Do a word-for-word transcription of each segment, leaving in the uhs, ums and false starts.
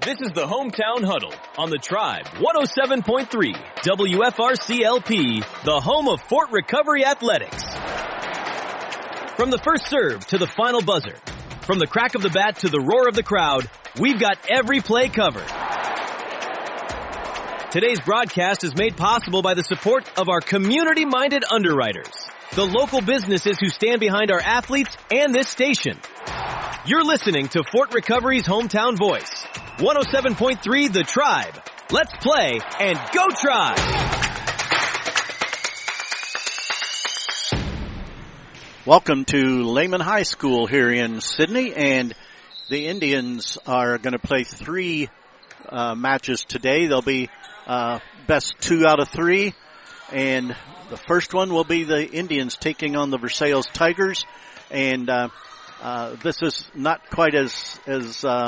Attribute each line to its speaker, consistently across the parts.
Speaker 1: This is the Hometown Huddle on the Tribe one oh seven point three W F R C L P, the home of Fort Recovery Athletics. From the first serve to the final buzzer, from the crack of the bat to the roar of the crowd, we've got every play covered. Today's broadcast is made possible by the support of our community-minded underwriters, the local businesses who stand behind our athletes and this station. You're listening to Fort Recovery's Hometown Voice, one oh seven point three The Tribe. Let's play and go Tribe!
Speaker 2: Welcome to Lehman High School here in Sydney, and the Indians are going to play three uh, matches today. They'll be uh, best two out of three, and the first one will be the Indians taking on the Versailles Tigers, and uh, uh, this is not quite as as uh,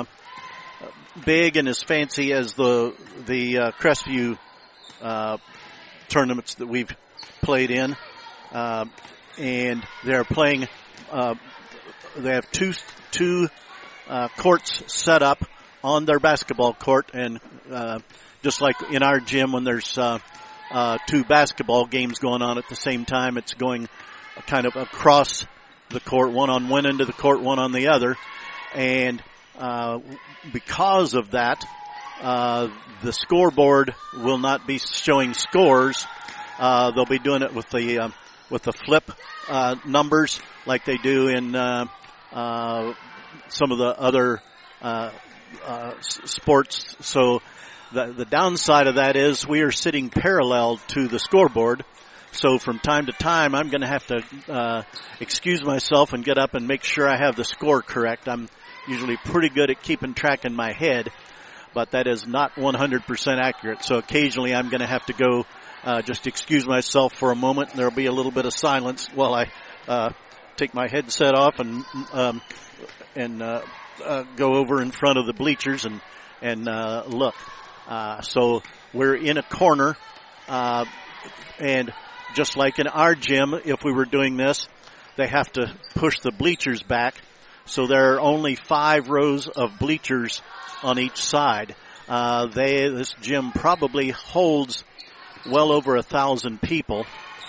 Speaker 2: big and as fancy as the the uh, Crestview uh, tournaments that we've played in. Uh, And they're playing, uh, they have two, two, uh, courts set up on their basketball court. And, uh, just like in our gym when there's, uh, uh, two basketball games going on at the same time, it's going kind of across the court, one on one end of the court, one on the other. And, uh, because of that, uh, the scoreboard will not be showing scores. Uh, they'll be doing it with the, uh, with the flip uh numbers like they do in uh uh some of the other uh uh sports. So the the downside of that is we are sitting parallel to the scoreboard. So from time to time I'm going to have to uh excuse myself and get up and make sure I have the score correct. I'm usually pretty good at keeping track in my head, but that is not one hundred percent accurate. So occasionally I'm going to have to go Uh, just excuse myself for a moment, and there'll be a little bit of silence while I uh, take my headset off and um, and uh, uh, go over in front of the bleachers and and uh, look. Uh, so we're in a corner, uh, and just like in our gym, if we were doing this, they have to push the bleachers back. So there are only five rows of bleachers on each side. Uh, they this gym probably holds well over a thousand people,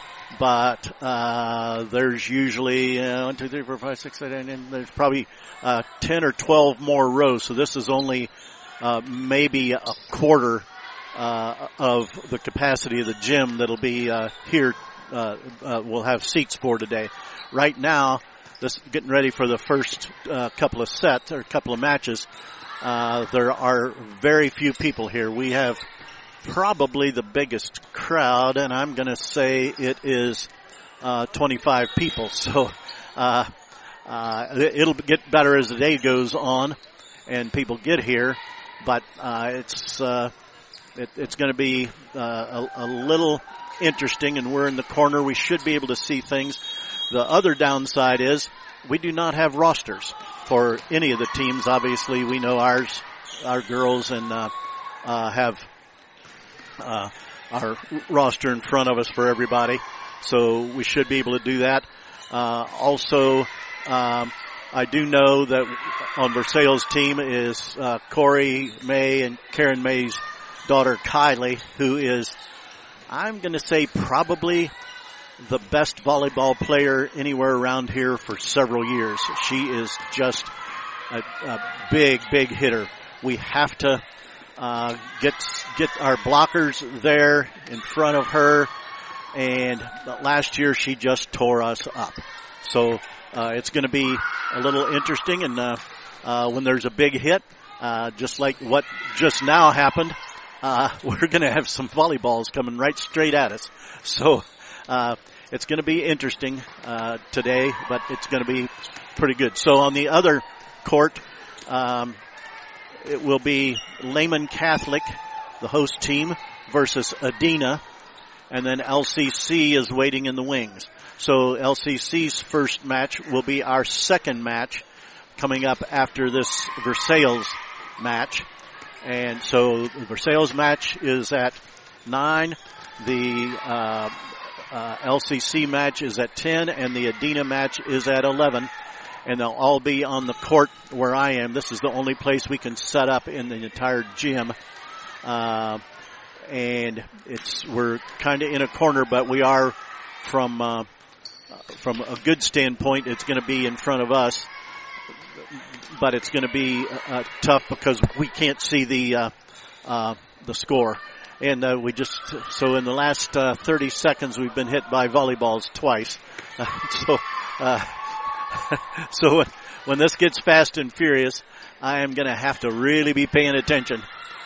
Speaker 2: but uh there's usually uh, one, two, three, four, five, six, seven, eight, and there's probably uh ten or twelve more rows. So this is only uh maybe a quarter uh of the capacity of the gym that'll be uh here. Uh, uh we'll have seats for today. Right now, this getting ready for the first uh, couple of sets or couple of matches. Uh there are very few people here. We have probably the biggest crowd, and I'm going to say it is uh twenty-five people. So uh uh it'll get better as the day goes on and people get here, but uh it's uh it, it's going to be uh, a, a little interesting, and we're in the corner. We should be able to see things. The other downside is we do not have rosters for any of the teams. Obviously, we know ours, our girls, and uh uh have Uh, our roster in front of us for everybody, so we should be able to do that. Uh, also, um, I do know that on Versailles' team is uh, Corey May and Karen May's daughter Kylie, who is, I'm going to say, probably the best volleyball player anywhere around here for several years. She is just a, a big, big hitter. We have to Uh, get, get our blockers there in front of her, and last year she just tore us up. So, uh, it's gonna be a little interesting, and, uh, uh, when there's a big hit, uh, just like what just now happened, uh, we're gonna have some volleyballs coming right straight at us. So, uh, it's gonna be interesting, uh, today, but it's gonna be pretty good. So on the other court, um, it will be Lehman Catholic, the host team, versus Adena, and then L C C is waiting in the wings. So L C C's first match will be our second match coming up after this Versailles match. And so the Versailles match is at nine, the uh, uh L C C match is at ten, and the Adena match is at eleven. and they'll all be on the court where I am. This is the only place we can set up in the entire gym. Uh, and it's, we're kind of in a corner, but we are from, uh, from a good standpoint, it's going to be in front of us, but it's going to be, uh, tough because we can't see the, uh, uh, the score. And, uh, we just, so in the last, uh, thirty seconds, we've been hit by volleyballs twice. Uh, so, uh, so when this gets fast and furious, I am going to have to really be paying attention.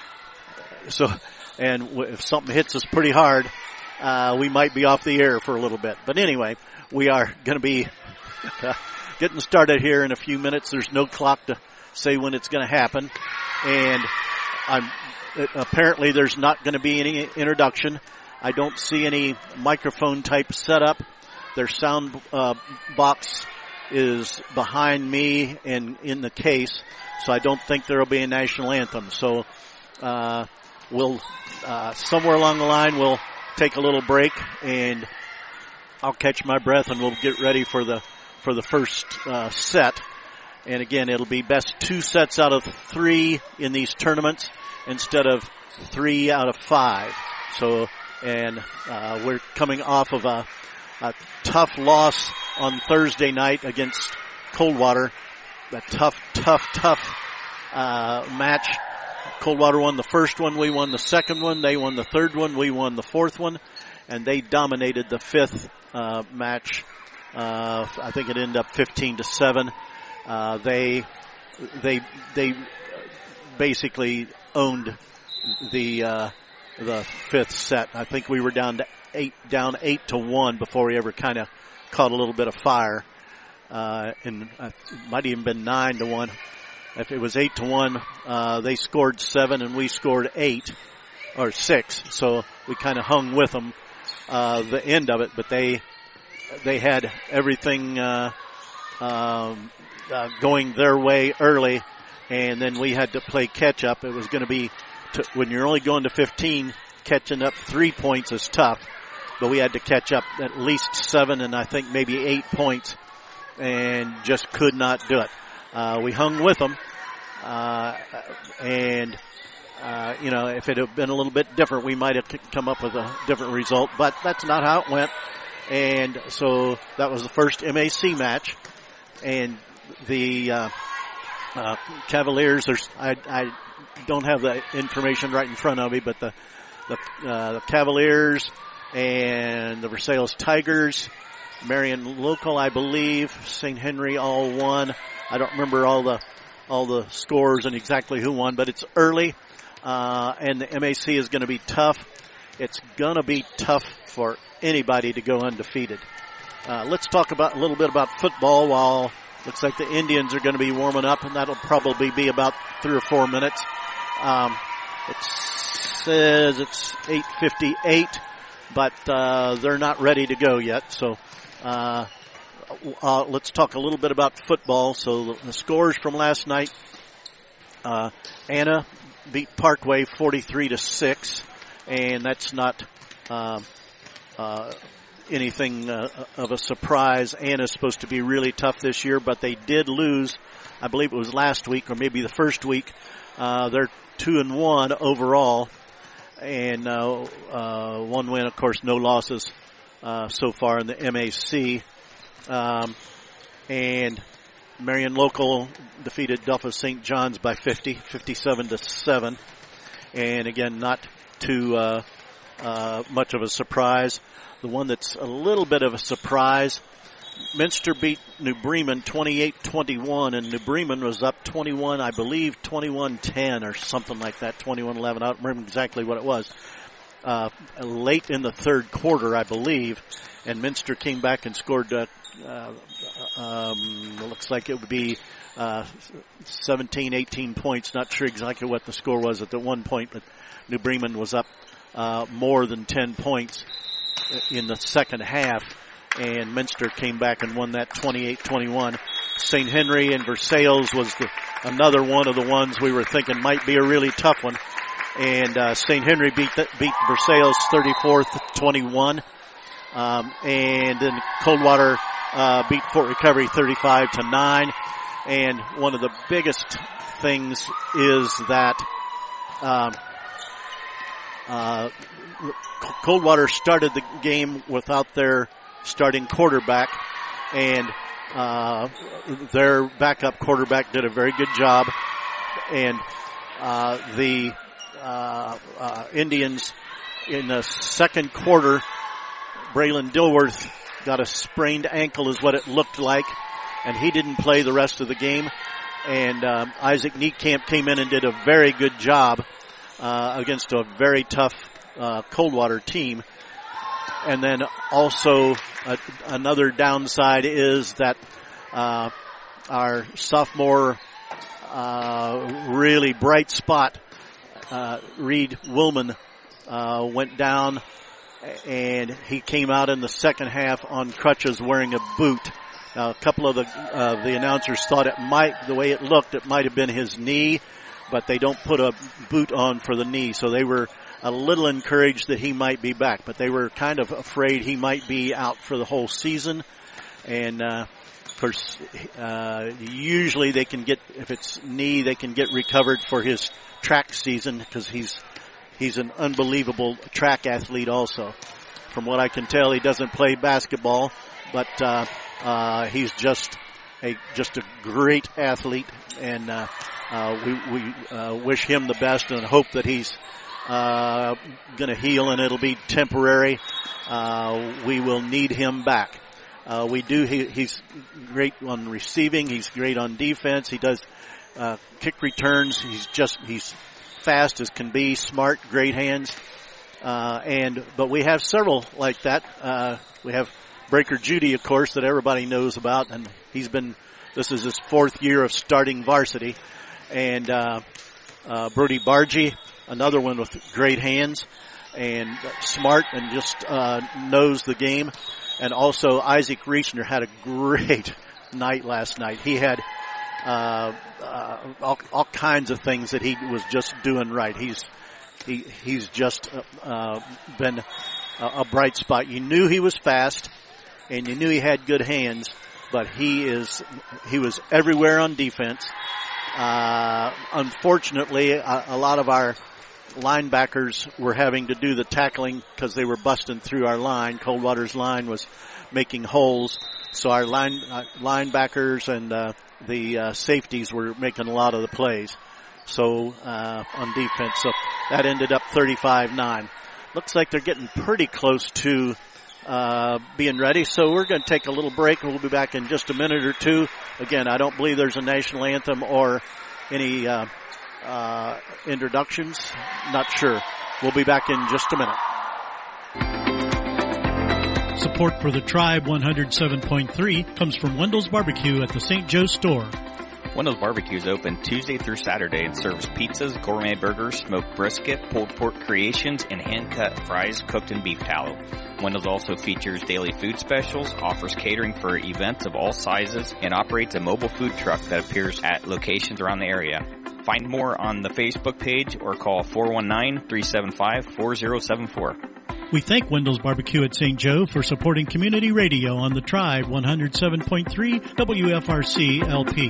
Speaker 2: So, and if something hits us pretty hard, uh, we might be off the air for a little bit. But anyway, we are going to be uh, getting started here in a few minutes. There's no clock to say when it's going to happen. And I'm, it, apparently there's not going to be any introduction. I don't see any microphone type setup. Their sound uh, box is behind me and in the case, so I don't think there will be a national anthem. So uh, we'll uh, somewhere along the line we'll take a little break, and I'll catch my breath, and we'll get ready for the for the first uh, set. And again, it'll be best two sets out of three in these tournaments instead of three out of five. So, and uh, we're coming off of a A tough loss on Thursday night against Coldwater. A tough, tough, tough uh match. Coldwater won the first one. We won the second one. They won the third one. We won the fourth one. And they dominated the fifth uh match. Uh I think it ended up fifteen to seven. Uh they they they basically owned the uh the fifth set. I think we were down to eight, down eight to one before we ever kind of caught a little bit of fire. Uh, and uh, it might even been nine to one. If it was eight to one, uh, they scored seven and we scored eight or six. So we kind of hung with them, uh, the end of it, but they, they had everything, uh, um, uh, going their way early, and then we had to play catch up. It was going to be, to, when you're only going to fifteen, catching up three points is tough. But we had to catch up at least seven and I think maybe eight points and just could not do it. Uh, we hung with them. Uh, and, uh, you know, if it had been a little bit different, we might have come up with a different result, but that's not how it went. And so that was the first M A C match. And the, uh, uh, Cavaliers, there's, I, I don't have the information right in front of me, but the, the, uh, the Cavaliers and the Versailles Tigers, Marion Local, I believe, Saint Henry all won. I don't remember all the all the scores and exactly who won, but it's early, uh, and the M A C is going to be tough. It's going to be tough for anybody to go undefeated. Uh, let's talk about a little bit about football while looks like the Indians are going to be warming up, and that'll probably be about three or four minutes. Um, it says it's eight fifty-eight. But uh, they're not ready to go yet. So uh, uh, let's talk a little bit about football. So the, the scores from last night: uh, Anna beat Parkway forty-three to six, and that's not uh, uh, anything uh, of a surprise. Anna's supposed to be really tough this year, but they did lose. I believe it was last week or maybe the first week. Uh, they're two and one overall. And uh, uh, one win, of course, no losses uh, so far in the M A C. Um, and Marion Local defeated Delphos Saint John's by fifty, fifty-seven to seven. And again, not too uh, uh, much of a surprise. The one that's a little bit of a surprise, Minster beat New Bremen twenty-eight twenty-one, and New Bremen was up twenty-one, I believe, twenty-one ten or something like that, twenty-one eleven. I don't remember exactly what it was. Uh, late in the third quarter, I believe, and Minster came back and scored, uh, uh, um, it looks like it would be uh, seventeen, eighteen points. Not sure exactly what the score was at the one point, but New Bremen was up uh, more than ten points in the second half. And Minster came back and won that twenty-eight twenty-one. Saint Henry and Versailles was the, another one of the ones we were thinking might be a really tough one. And uh, Saint Henry beat the, beat Versailles thirty-four twenty-one. Um, and then Coldwater uh, beat Fort Recovery thirty-five to nine. And one of the biggest things is that, um, uh, Coldwater started the game without their starting quarterback, and uh, their backup quarterback did a very good job. And uh, the uh, uh, Indians in the second quarter, Braylon Dilworth got a sprained ankle is what it looked like, and he didn't play the rest of the game. And um, Isaac Niekamp came in and did a very good job uh, against a very tough uh, Coldwater team. And then also uh, another downside is that uh, our sophomore uh, really bright spot, uh, Reed Willman, uh, went down, and he came out in the second half on crutches wearing a boot. Now, a couple of the uh, the announcers thought it might, the way it looked, it might have been his knee, but they don't put a boot on for the knee, so they were a little encouraged that he might be back, but they were kind of afraid he might be out for the whole season. And uh, of course, uh, usually they can get, if it's knee, they can get recovered for his track season, because he's he's an unbelievable track athlete also. From what I can tell, he doesn't play basketball, but uh, uh, he's just a just a great athlete, and uh, uh, we we uh, wish him the best and hope that he's uh going to heal, and it'll be temporary. Uh, we will need him back. Uh, we do. He, he's great on receiving. He's great on defense. He does uh, kick returns. He's just he's fast as can be, smart, great hands. Uh, and but we have several like that. Uh, we have Breaker Judy, of course, that everybody knows about, and he's been. This is his fourth year of starting varsity, and uh, uh, Brody Bargy, another one with great hands and smart and just uh, knows the game. And also Isaac Reachner had a great night last night. He had uh, uh, all, all kinds of things that he was just doing right. He's he he's just uh, been a, a bright spot. You knew he was fast, and you knew he had good hands, but he is he was everywhere on defense. Uh, unfortunately, a, a lot of our linebackers were having to do the tackling because they were busting through our line. Coldwater's line was making holes, so our line uh, linebackers and uh, the uh, safeties were making a lot of the plays. So uh, on defense, so that ended up thirty-five nine. Looks like they're getting pretty close to uh being ready, so we're going to take a little break, and we'll be back in just a minute or two. Again, I don't believe there's a national anthem or any uh uh introductions. Not sure. We'll be back in just a minute.
Speaker 3: Support for the Tribe one oh seven point three comes from Wendell's Barbecue at the Saint Joe store.
Speaker 4: Wendell's Barbecue is open Tuesday through Saturday and serves pizzas, gourmet burgers, smoked brisket, pulled pork creations, and hand-cut fries cooked in beef tallow. Wendell's also features daily food specials, offers catering for events of all sizes, and operates a mobile food truck that appears at locations around the area. Find more on the Facebook page or call four one nine, three seven five, four zero seven four.
Speaker 3: We thank Wendell's Barbecue at Saint Joe for supporting community radio on the Tribe one oh seven point three W F R C L P.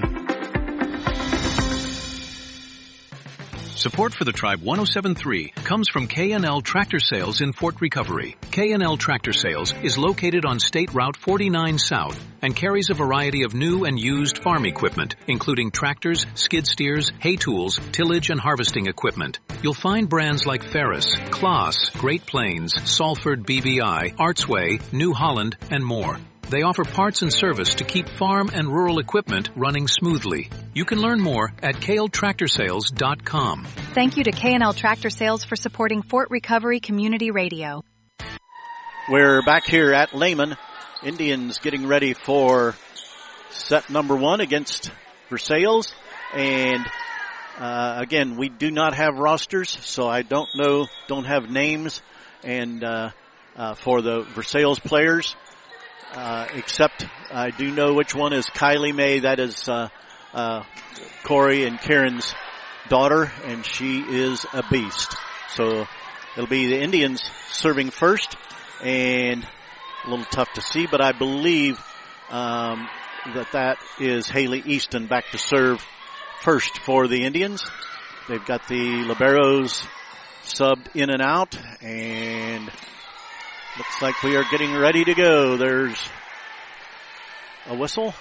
Speaker 5: Support for the Tribe one oh seven point three comes from K and L Tractor Sales in Fort Recovery. K and L Tractor Sales is located on State Route forty-nine South and carries a variety of new and used farm equipment, including tractors, skid steers, hay tools, tillage, and harvesting equipment. You'll find brands like Ferris, Claas, Great Plains, Salford B B I, Artsway, New Holland, and more. They offer parts and service to keep farm and rural equipment running smoothly. You can learn more at K L tractor sales dot com.
Speaker 6: Thank you to K and L Tractor Sales for supporting Fort Recovery Community Radio.
Speaker 2: We're back here at Lehman. Indians getting ready for set number one against Versailles. And uh, again, we do not have rosters, so I don't know, don't have names and uh, uh, for the Versailles players. Uh, except I do know which one is Kylie May. That is uh, uh, Corey and Karen's daughter, and she is a beast. So it'll be the Indians serving first, and a little tough to see, but I believe um, that that is Haley Easton back to serve first for the Indians. They've got the liberos subbed in and out, and looks like we are getting ready to go. There's a whistle,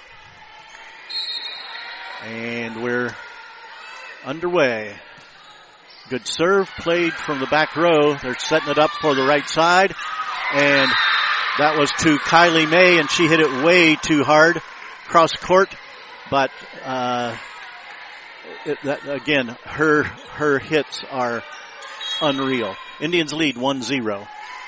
Speaker 2: and we're underway. Good serve played from the back row. They're setting it up for the right side, and that was to Kylie May, and she hit it way too hard cross court. But uh, it, that, again, her her hits are unreal. Indians lead one zero.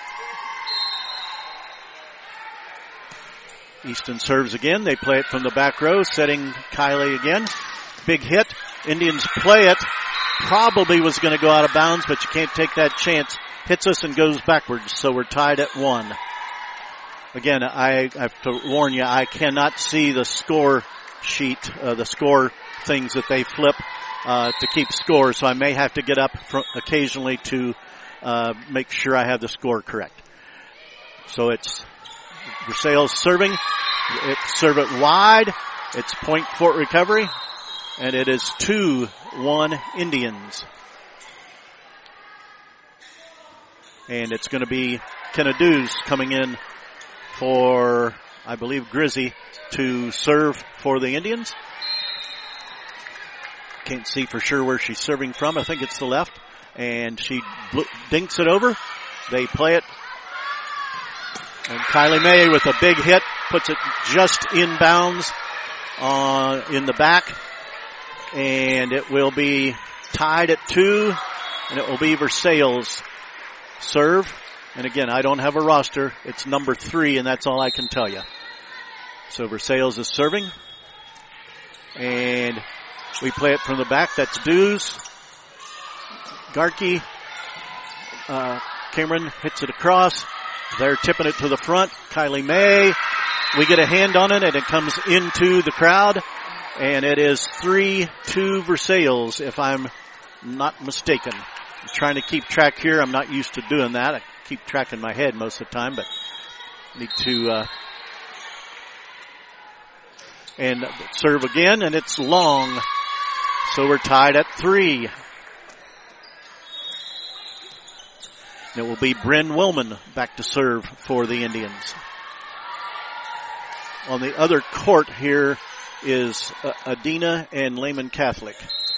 Speaker 2: Easton serves again. They play it from the back row, setting Kylie again. Big hit. Indians play it. Probably was going to go out of bounds, but you can't take that chance. Hits us and goes backwards, so we're tied at one. Again, I have to warn you, I cannot see the score sheet, uh, the score things that they flip uh, to keep score, so I may have to get up fr- occasionally to uh, make sure I have the score correct. So it's Versailles serving. It serve it wide. It's point Fort Recovery. And it is two one Indians. And it's going to be Kennedoos coming in for, I believe, Grizzy to serve for the Indians. Can't see for sure where she's serving from. I think it's the left. And she bl- dinks it over. They play it. And Kylie May with a big hit puts it just inbounds uh, in the back. And it will be tied at two, and it will be Versailles serve. And again, I don't have a roster. It's number three, and that's all I can tell you. So Versailles is serving. And we play it from the back. That's Dews. Garkey. Uh, Cameron hits it across. They're tipping it to the front. Kylie May. We get a hand on it, and it comes into the crowd. And it is three two Versailles, if I'm not mistaken. I'm trying to keep track here. I'm not used to doing that. I keep track in my head most of the time, but need to uh, and serve again, and it's long. So we're tied at three. And it will be Bryn Willman back to serve for the Indians. On the other court here is uh, Adina and Lehman Catholic.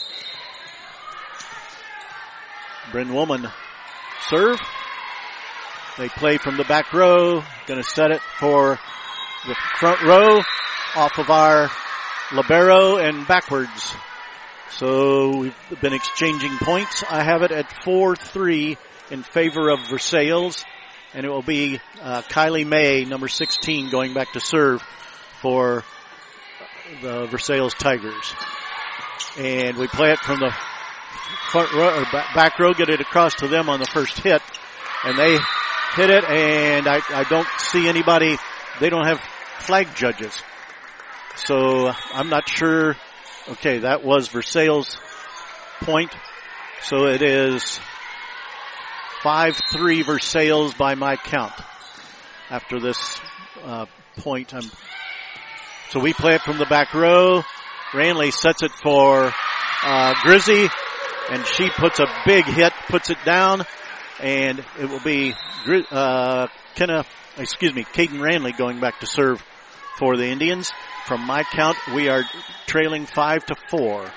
Speaker 2: Bryn Woman serve. They play from the back row. Going to set it for the front row off of our libero and backwards. So we've been exchanging points. I have it at four three in favor of Versailles. And it will be uh, Kylie May, number sixteen, going back to serve for the Versailles Tigers. And we play it from the front row, or back row, get it across to them on the first hit. And they hit it, and I, I don't see anybody. They don't have flag judges. So I'm not sure. Okay, that was Versailles' point. So it is five three Versailles by my count. After this uh, point, I'm So we play it from the back row. Ranley sets it for uh, Grizzy, and she puts a big hit, puts it down, and it will be uh, Kenna, excuse me, Caden Ranley going back to serve for the Indians. From my count, we are trailing five to four.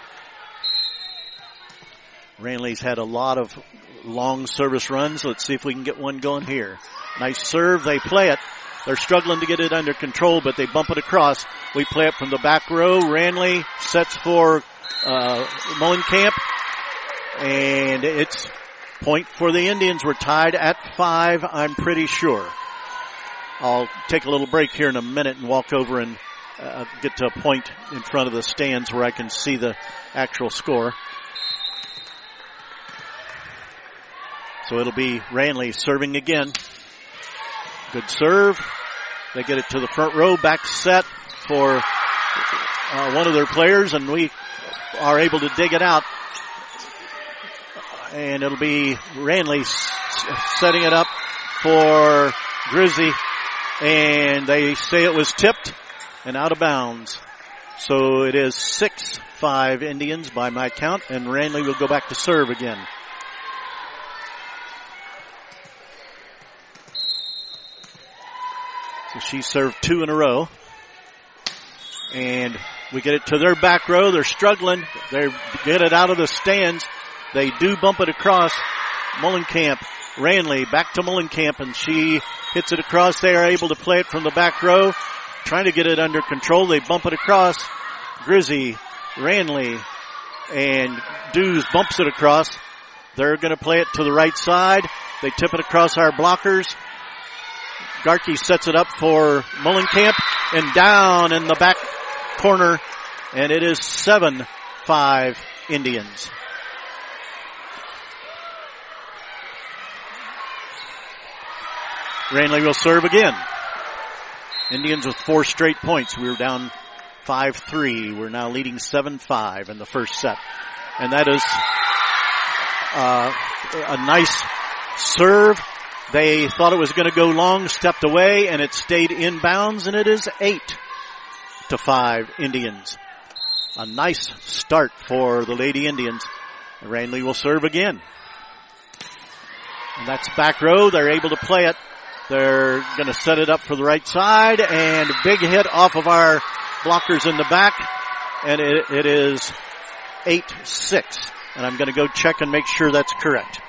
Speaker 2: Ranley's had a lot of long service runs. Let's see if we can get one going here. Nice serve. They play it. They're struggling to get it under control, but they bump it across. We play it from the back row. Ranley sets for uh, Molenkamp, and it's point for the Indians. We're tied at five, I'm pretty sure. I'll take a little break here in a minute and walk over and uh, get to a point in front of the stands where I can see the actual score. So it'll be Ranley serving again. Good serve. They get it to the front row, back set for uh, one of their players, and we are able to dig it out. And it'll be Ranley s- setting it up for Grizzy, and they say it was tipped, and out of bounds. So it is six five Indians by my count, and Ranley will go back to serve again. So she served two in a row. And we get it to their back row. They're struggling. They get it out of the stands. They do bump it across. Mullenkamp, Ranley, back to Mullenkamp, and she hits it across. They are able to play it from the back row, trying to get it under control. They bump it across. Grizzy, Ranley, and Dews bumps it across. They're going to play it to the right side. They tip it across our blockers. Garkey sets it up for Mullenkamp, and down in the back corner, and it is seven five Indians. Ranley will serve again. Indians with four straight points. We were down five three. We're now leading seven five in the first set. And that is uh, a nice serve. They thought it was going to go long, stepped away, and it stayed inbounds, and it is eight to five Indians. A nice start for the Lady Indians. Ranley will serve again. And that's back row. They're able to play it. They're going to set it up for the right side, and a big hit off of our blockers in the back, and it, it is eight six. And I'm going to go check and make sure that's correct.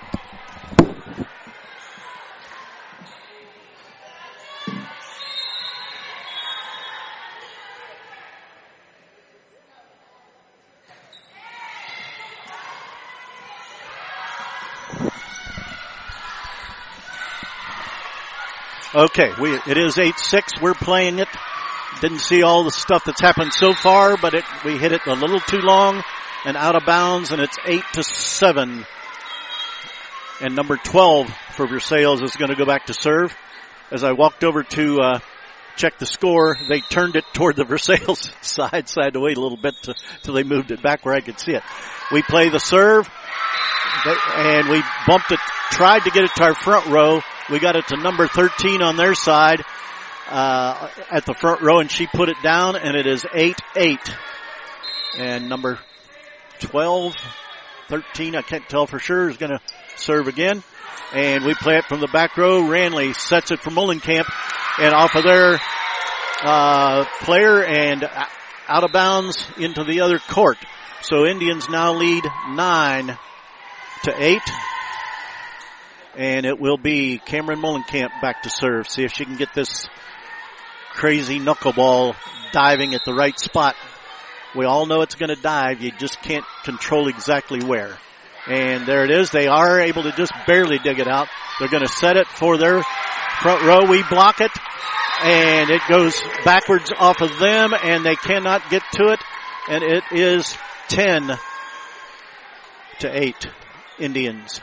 Speaker 2: Okay, we, it is eight six. We're playing it. Didn't see all the stuff that's happened so far, but it, we hit it a little too long and out of bounds, and it's eight to seven. And number twelve for Versailles is going to go back to serve. As I walked over to uh, check the score, they turned it toward the Versailles side, so I had to wait a little bit to, till they moved it back where I could see it. We play the serve, and we bumped it, tried to get it to our front row. We got it to number thirteen on their side uh, at the front row, and she put it down, and it is eight eight. And number twelve, thirteen, I can't tell for sure, is going to serve again. And we play it from the back row. Ranley sets it for Mullenkamp, and off of their uh, player and out of bounds into the other court. So Indians now lead nine to eight. And it will be Cameron Mullenkamp back to serve. See if she can get this crazy knuckleball diving at the right spot. We all know it's going to dive. You just can't control exactly where. And there it is. They are able to just barely dig it out. They're going to set it for their front row. We block it. And it goes backwards off of them. And they cannot get to it. And it is ten to eight Indians.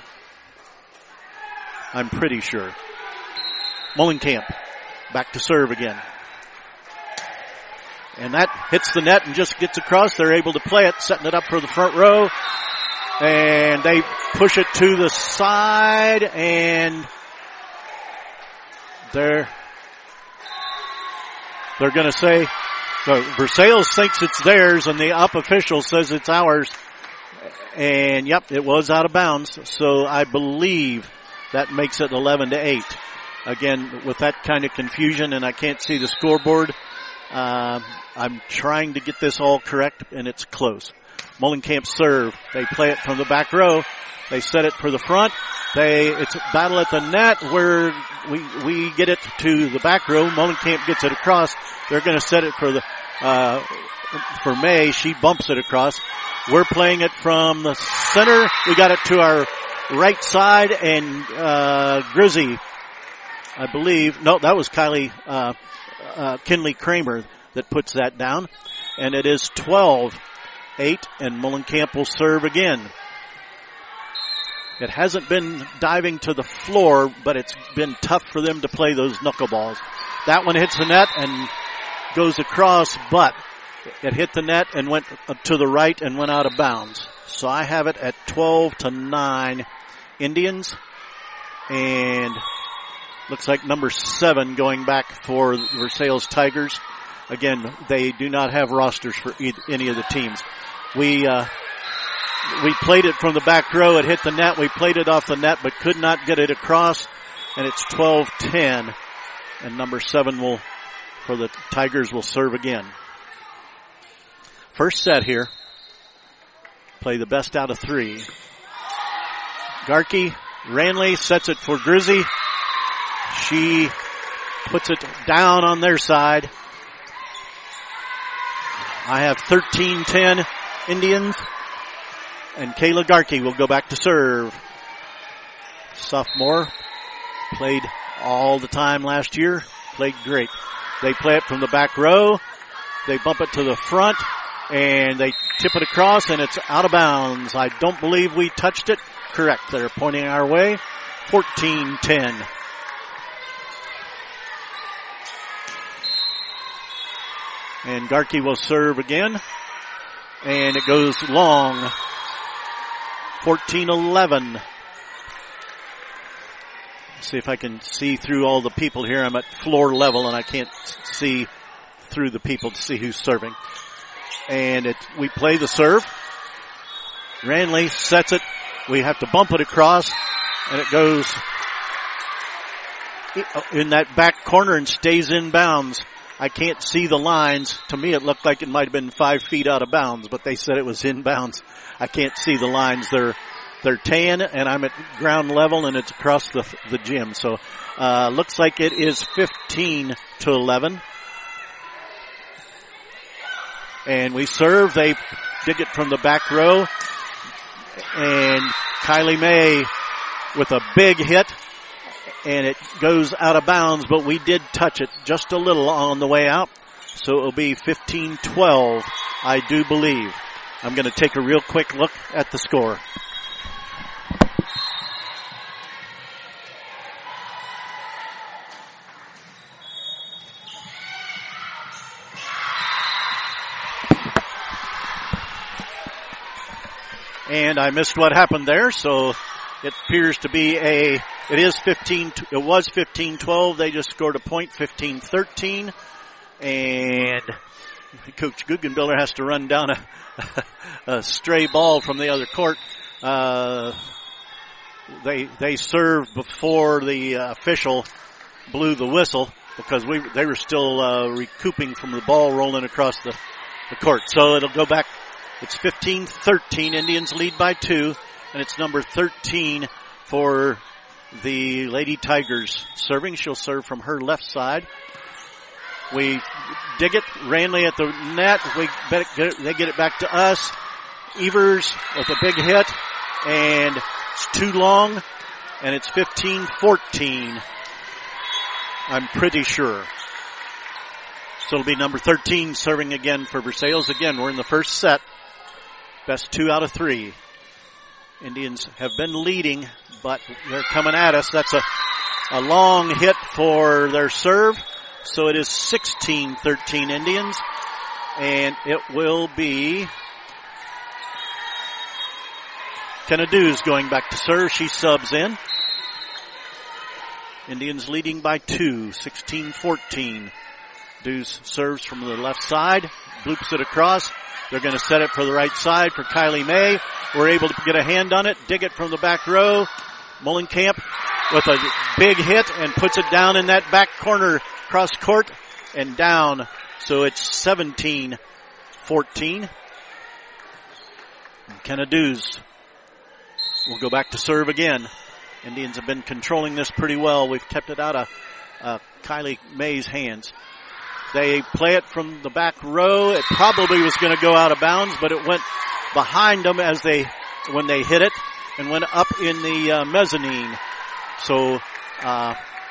Speaker 2: I'm pretty sure. Mullenkamp back to serve again. And that hits the net and just gets across. They're able to play it, setting it up for the front row. And they push it to the side, and they're, they're going to say, so Versailles thinks it's theirs, and the up official says it's ours. And yep, it was out of bounds. So I believe that makes it eleven to eight. Again, with that kind of confusion, and I can't see the scoreboard, uh, I'm trying to get this all correct, and it's close. Mullenkamp serve. They play it from the back row. They set it for the front. They, it's a battle at the net where we, we get it to the back row. Mullenkamp gets it across. They're going to set it for the, uh, for May. She bumps it across. We're playing it from the center. We got it to our right side, and uh Grizzy, I believe, no, that was Kylie uh, uh Kinley Kramer that puts that down, and it is twelve eight, and Mullenkamp will serve again. It hasn't been diving to the floor, but it's been tough for them to play those knuckleballs. That one hits the net and goes across, but it hit the net and went to the right and went out of bounds. So I have it at twelve to nine Indians, and looks like number seven going back for Versailles Tigers. again, they do not have rosters for either, any of the teams. We, uh, we played it from the back row. It hit the net. We played it off the net, but could not get it across. And it's twelve ten. And number seven will, for the Tigers, will serve again. First set here. Play the best out of three. Garkey, Ranley sets it for Grizzy. She puts it down on their side. I have thirteen ten Indians. And Kayla Garkey will go back to serve. Sophomore. Played all the time last year. Played great. They play it from the back row. They bump it to the front. And they tip it across, and it's out of bounds. I don't believe we touched it. Correct. They're pointing our way. fourteen ten. And Garkey will serve again. And it goes long. fourteen eleven. See if I can see through all the people here. I'm at floor level, and I can't see through the people to see who's serving. And it, we play the serve. Ranley sets it. We have to bump it across, and it goes in that back corner and stays in bounds. I can't see the lines. To me, it looked like it might have been five feet out of bounds, but they said it was in bounds. I can't see the lines. They're they're tan, and I'm at ground level, and it's across the the gym. So, uh, looks like it is fifteen to eleven. And we serve. They dig it from the back row. And Kylie May with a big hit. And it goes out of bounds, but we did touch it just a little on the way out. So it will be fifteen twelve, I do believe. I'm going to take a real quick look at the score. And I missed what happened there, so it appears to be a, it is fifteen, it was fifteen twelve. They just scored a point, fifteen thirteen. And Coach Guggenbiller has to run down a, a stray ball from the other court. Uh, they, they served before the uh, official blew the whistle because we, they were still, uh, recouping from the ball rolling across the, the court. So it'll go back. It's fifteen thirteen. Indians lead by two, and it's number thirteen for the Lady Tigers serving. She'll serve from her left side. We dig it. Ranley at the net. We bet it, get it, they get it back to us. Evers with a big hit, and it's too long, and it's fifteen fourteen. I'm pretty sure. So it'll be number thirteen serving again for Versailles. Again, we're in the first set. Best two out of three. Indians have been leading, but they're coming at us. That's a, a long hit for their serve. So it is sixteen thirteen Indians. And it will be Kennedu's going back to serve. She subs in. Indians leading by two, sixteen fourteen. Dews serves from the left side, bloops it across. They're going to set it for the right side for Kylie May. We're able to get a hand on it, dig it from the back row. Mullenkamp with a big hit and puts it down in that back corner cross court and down. So it's seventeen fourteen. Kennedu's will go back to serve again. Indians have been controlling this pretty well. We've kept it out of uh, Kylie May's hands. They play it from the back row. It probably was going to go out of bounds, but it went behind them as they, when they hit it, and went up in the uh, mezzanine. So, uh,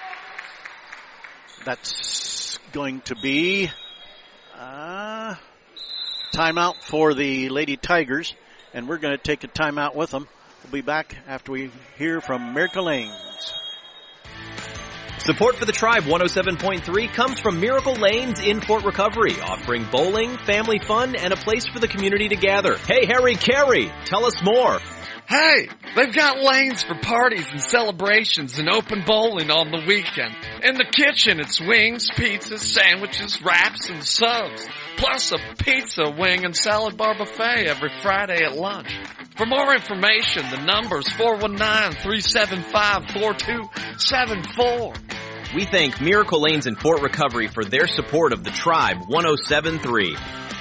Speaker 2: that's going to be, uh, timeout for the Lady Tigers, and we're going to take a timeout with them. We'll be back after we hear from Miracle Lanes.
Speaker 1: Support for the Tribe one oh seven point three comes from Miracle Lanes in Fort Recovery, offering bowling, family fun, and a place for the community to gather. Hey, Harry Carey, tell us more.
Speaker 7: Hey, they've got lanes for parties and celebrations and open bowling on the weekend. In the kitchen, it's wings, pizzas, sandwiches, wraps, and subs. Plus a pizza, wing, and salad bar buffet every Friday at lunch. For more information, the number's four one nine, three seven five, four two seven four.
Speaker 1: We thank Miracle Lanes and Fort Recovery for their support of the Tribe one oh seven point three.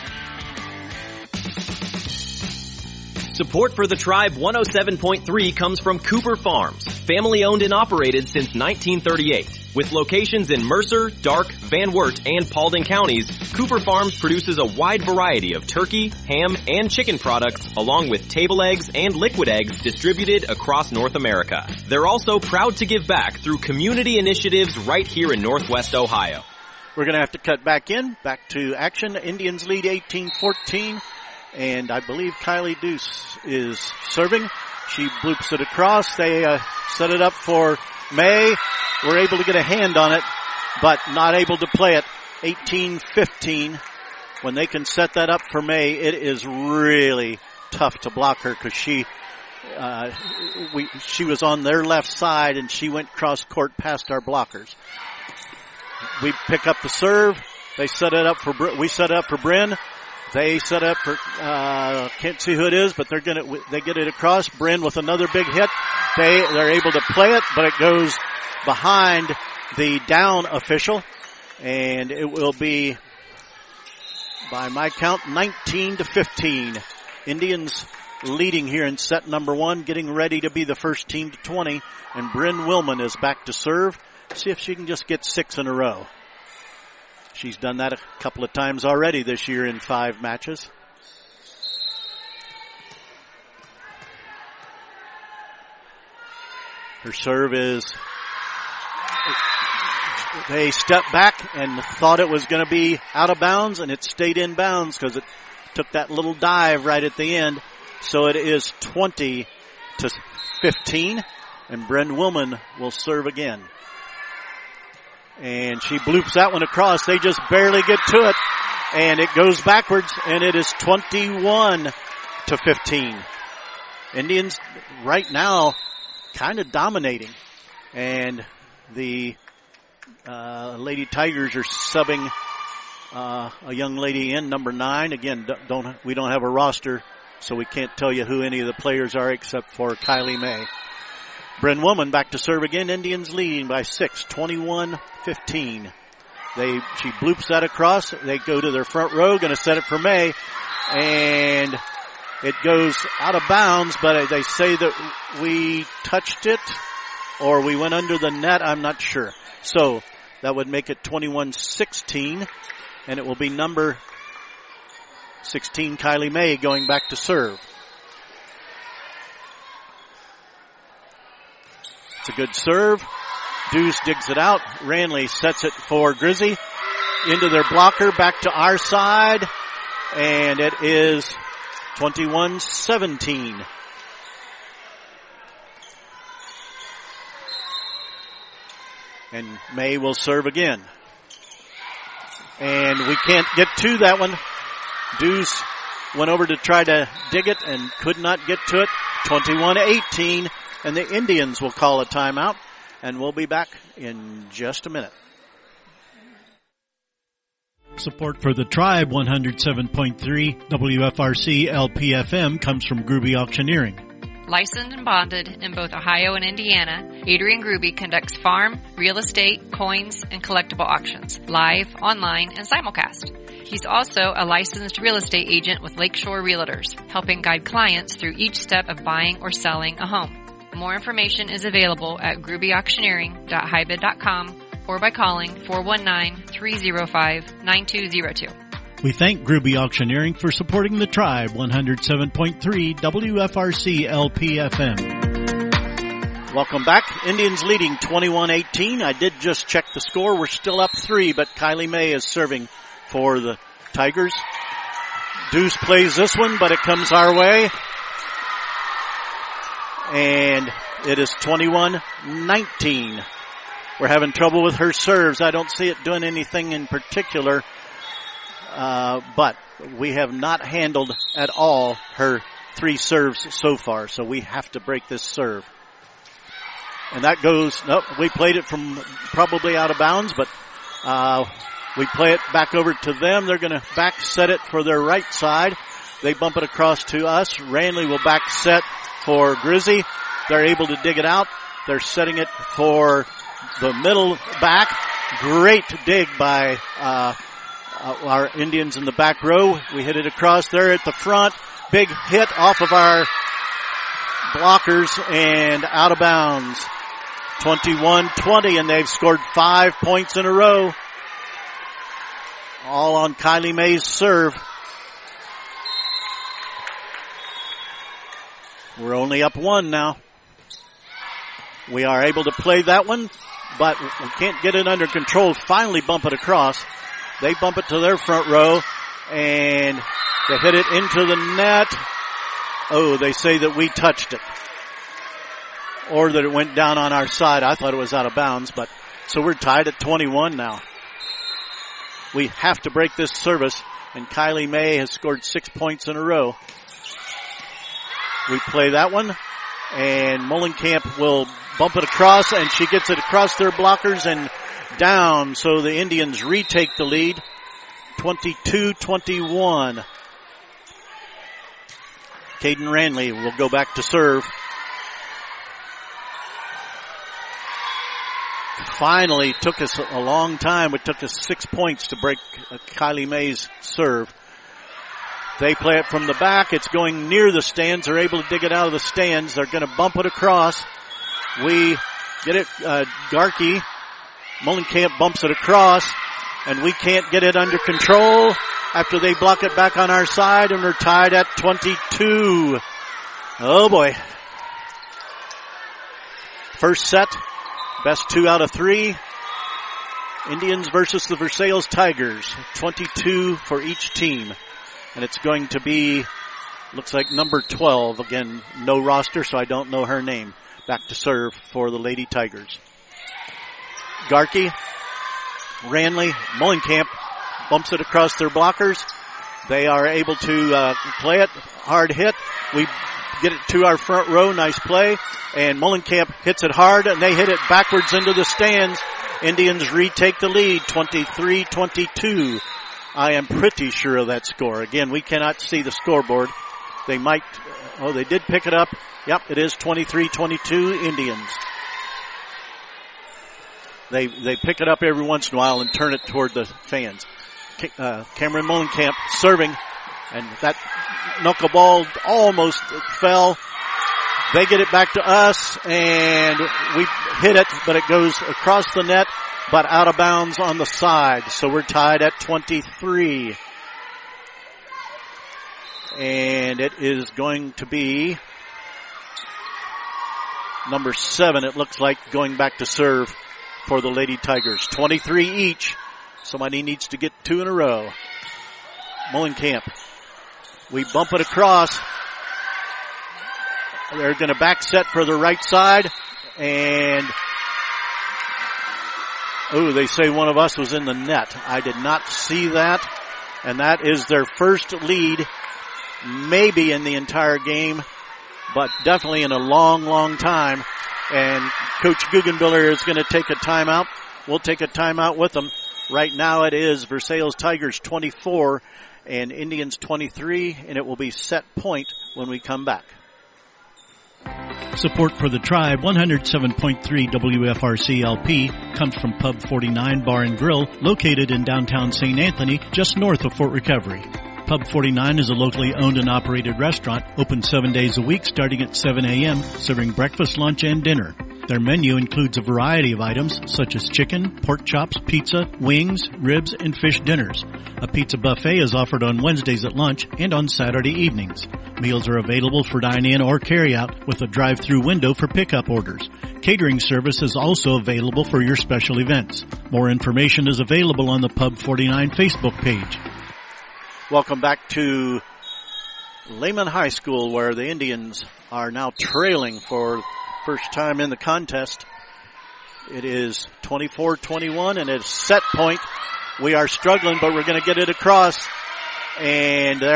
Speaker 1: Support for the Tribe one oh seven point three comes from Cooper Farms, family owned and operated since nineteen thirty-eight. With locations in Mercer, Darke, Van Wert, and Paulding counties, Cooper Farms produces a wide variety of turkey, ham, and chicken products, along with table eggs and liquid eggs distributed across North America. They're also proud to give back through community initiatives right here in Northwest Ohio.
Speaker 2: We're going to have to cut back in, back to action. Indians lead eighteen fourteen. And I believe Kylie Deuce is serving. She bloops it across. They uh, set it up for May. We're able to get a hand on it, but not able to play it. eighteen fifteen. When they can set that up for May, it is really tough to block her because she, uh, we, she was on their left side and she went cross court past our blockers. We pick up the serve. They set it up for, we set it up for Bryn. They set up for, uh, can't see who it is, but they're gonna, they get it across. Bryn with another big hit. They, they're able to play it, but it goes behind the down official. And it will be, by my count, nineteen to fifteen. Indians leading here in set number one, getting ready to be the first team to twenty. And Bryn Willman is back to serve. See if she can just get six in a row. She's done that a couple of times already this year in five matches. Her serve is, they stepped back and thought it was going to be out of bounds, and it stayed in bounds because it took that little dive right at the end. So it is twenty to fifteen, and Bryn Willman will serve again. And she bloops that one across. They just barely get to it. And it goes backwards, and it is twenty-one to fifteen. Indians right now kind of dominating. And the uh, Lady Tigers are subbing uh, a young lady in, number nine. Again, don't we don't have a roster, so we can't tell you who any of the players are except for Kylie May. Bryn Willman back to serve again. Indians leading by six, twenty-one fifteen. They, she bloops that across. They go to their front row, going to set it for May. And it goes out of bounds, but they say that we touched it or we went under the net. I'm not sure. So that would make it twenty-one sixteen. And it will be number sixteen, Kylie May, going back to serve. It's a good serve. Deuce digs it out. Ranley sets it for Grizzy. Into their blocker, back to our side. And it is twenty-one seventeen. And May will serve again. And we can't get to that one. Deuce went over to try to dig it and could not get to it. twenty-one eighteen. And the Indians will call a timeout, and we'll be back in just a minute.
Speaker 3: Support for the Tribe one oh seven point three W F R C L P F M comes from Gruby Auctioneering.
Speaker 8: Licensed and bonded in both Ohio and Indiana, Adrian Gruby conducts farm, real estate, coins, and collectible auctions, live, online, and simulcast. He's also a licensed real estate agent with Lakeshore Realtors, helping guide clients through each step of buying or selling a home. More information is available at gruby auctioneering dot high bid dot com or by calling four one nine, three oh five, nine two oh two.
Speaker 3: We thank Gruby Auctioneering for supporting the Tribe one oh seven point three W F R C L P F M.
Speaker 2: Welcome back. Indians leading twenty-one eighteen. I did just check the score. We're still up three, but Kylie May is serving for the Tigers. Deuce plays this one, but it comes our way. And it is twenty-one nineteen. We're having trouble with her serves. I don't see it doing anything in particular, uh, but we have not handled at all her three serves so far, so we have to break this serve. And that goes, nope, we played it from probably out of bounds, but uh, we play it back over to them. They're going to back set it for their right side. They bump it across to us. Ranley will back set for Grizzy. They're able to dig it out. They're setting it for the middle back. Great dig by uh, our Indians in the back row. We hit it across there at the front. Big hit off of our blockers and out of bounds. twenty-one twenty, and they've scored five points in a row. All on Kylie May's serve. We're only up one now. We are able to play that one, but we can't get it under control. Finally bump it across. They bump it to their front row, and they hit it into the net. Oh, they say that we touched it, or that it went down on our side. I thought it was out of bounds, but so we're tied at twenty-one now. We have to break this service, and Kylie May has scored six points in a row. We play that one, and Mullenkamp will bump it across, and she gets it across their blockers and down, so the Indians retake the lead, twenty-two twenty-one. Caden Ranley will go back to serve. Finally, took us a long time. It took us six points to break Kylie May's serve. They play it from the back. It's going near the stands. They're able to dig it out of the stands. They're going to bump it across. We get it, uh, Garkey. Mullenkamp bumps it across, and we can't get it under control after they block it back on our side, and we're tied at twenty-two. Oh boy. First set, best two out of three. Indians versus the Versailles Tigers. twenty-two for each team. And it's going to be, looks like number twelve. Again, no roster, so I don't know her name. Back to serve for the Lady Tigers. Garkey, Ranley, Mullenkamp bumps it across their blockers. They are able to uh, play it. Hard hit. We get it to our front row. Nice play. And Mullenkamp hits it hard, and they hit it backwards into the stands. Indians retake the lead, twenty-three twenty-two. I am pretty sure of that score. Again, we cannot see the scoreboard. They might, oh, they did pick it up. Yep, it is twenty-three twenty-two Indians. They they pick it up every once in a while and turn it toward the fans. Uh, Cameron Mullenkamp serving, and that knuckleball almost fell. They get it back to us, and we hit it, but it goes across the net, but out of bounds on the side. So we're tied at twenty-three. And it is going to be number seven, it looks like, going back to serve for the Lady Tigers. twenty-three each. Somebody needs to get two in a row. Mullenkamp. We bump it across. They're going to back set for the right side. And, oh, they say one of us was in the net. I did not see that. And that is their first lead, maybe in the entire game, but definitely in a long, long time. And Coach Guggenbiller is going to take a timeout. We'll take a timeout with them. Right now it is Versailles Tigers twenty-four and Indians twenty-three, and it will be set point when we come back.
Speaker 3: Support for the Tribe, one oh seven point three W F R C L P, comes from Pub forty-nine Bar and Grill, located in downtown Saint Anthony, just north of Fort Recovery. Pub forty-nine is a locally owned and operated restaurant, open seven days a week starting at seven a.m., serving breakfast, lunch, and dinner. Their menu includes a variety of items such as chicken, pork chops, pizza, wings, ribs, and fish dinners. A pizza buffet is offered on Wednesdays at lunch and on Saturday evenings. Meals are available for dine-in or carry-out with a drive-through window for pickup orders. Catering service is also available for your special events. More information is available on the Pub forty-nine Facebook page.
Speaker 2: Welcome back to Lehman High School, where the Indians are now trailing for first time in the contest. It is twenty-four twenty-one, and it's set point. We are struggling, but we're going to get it across. And there,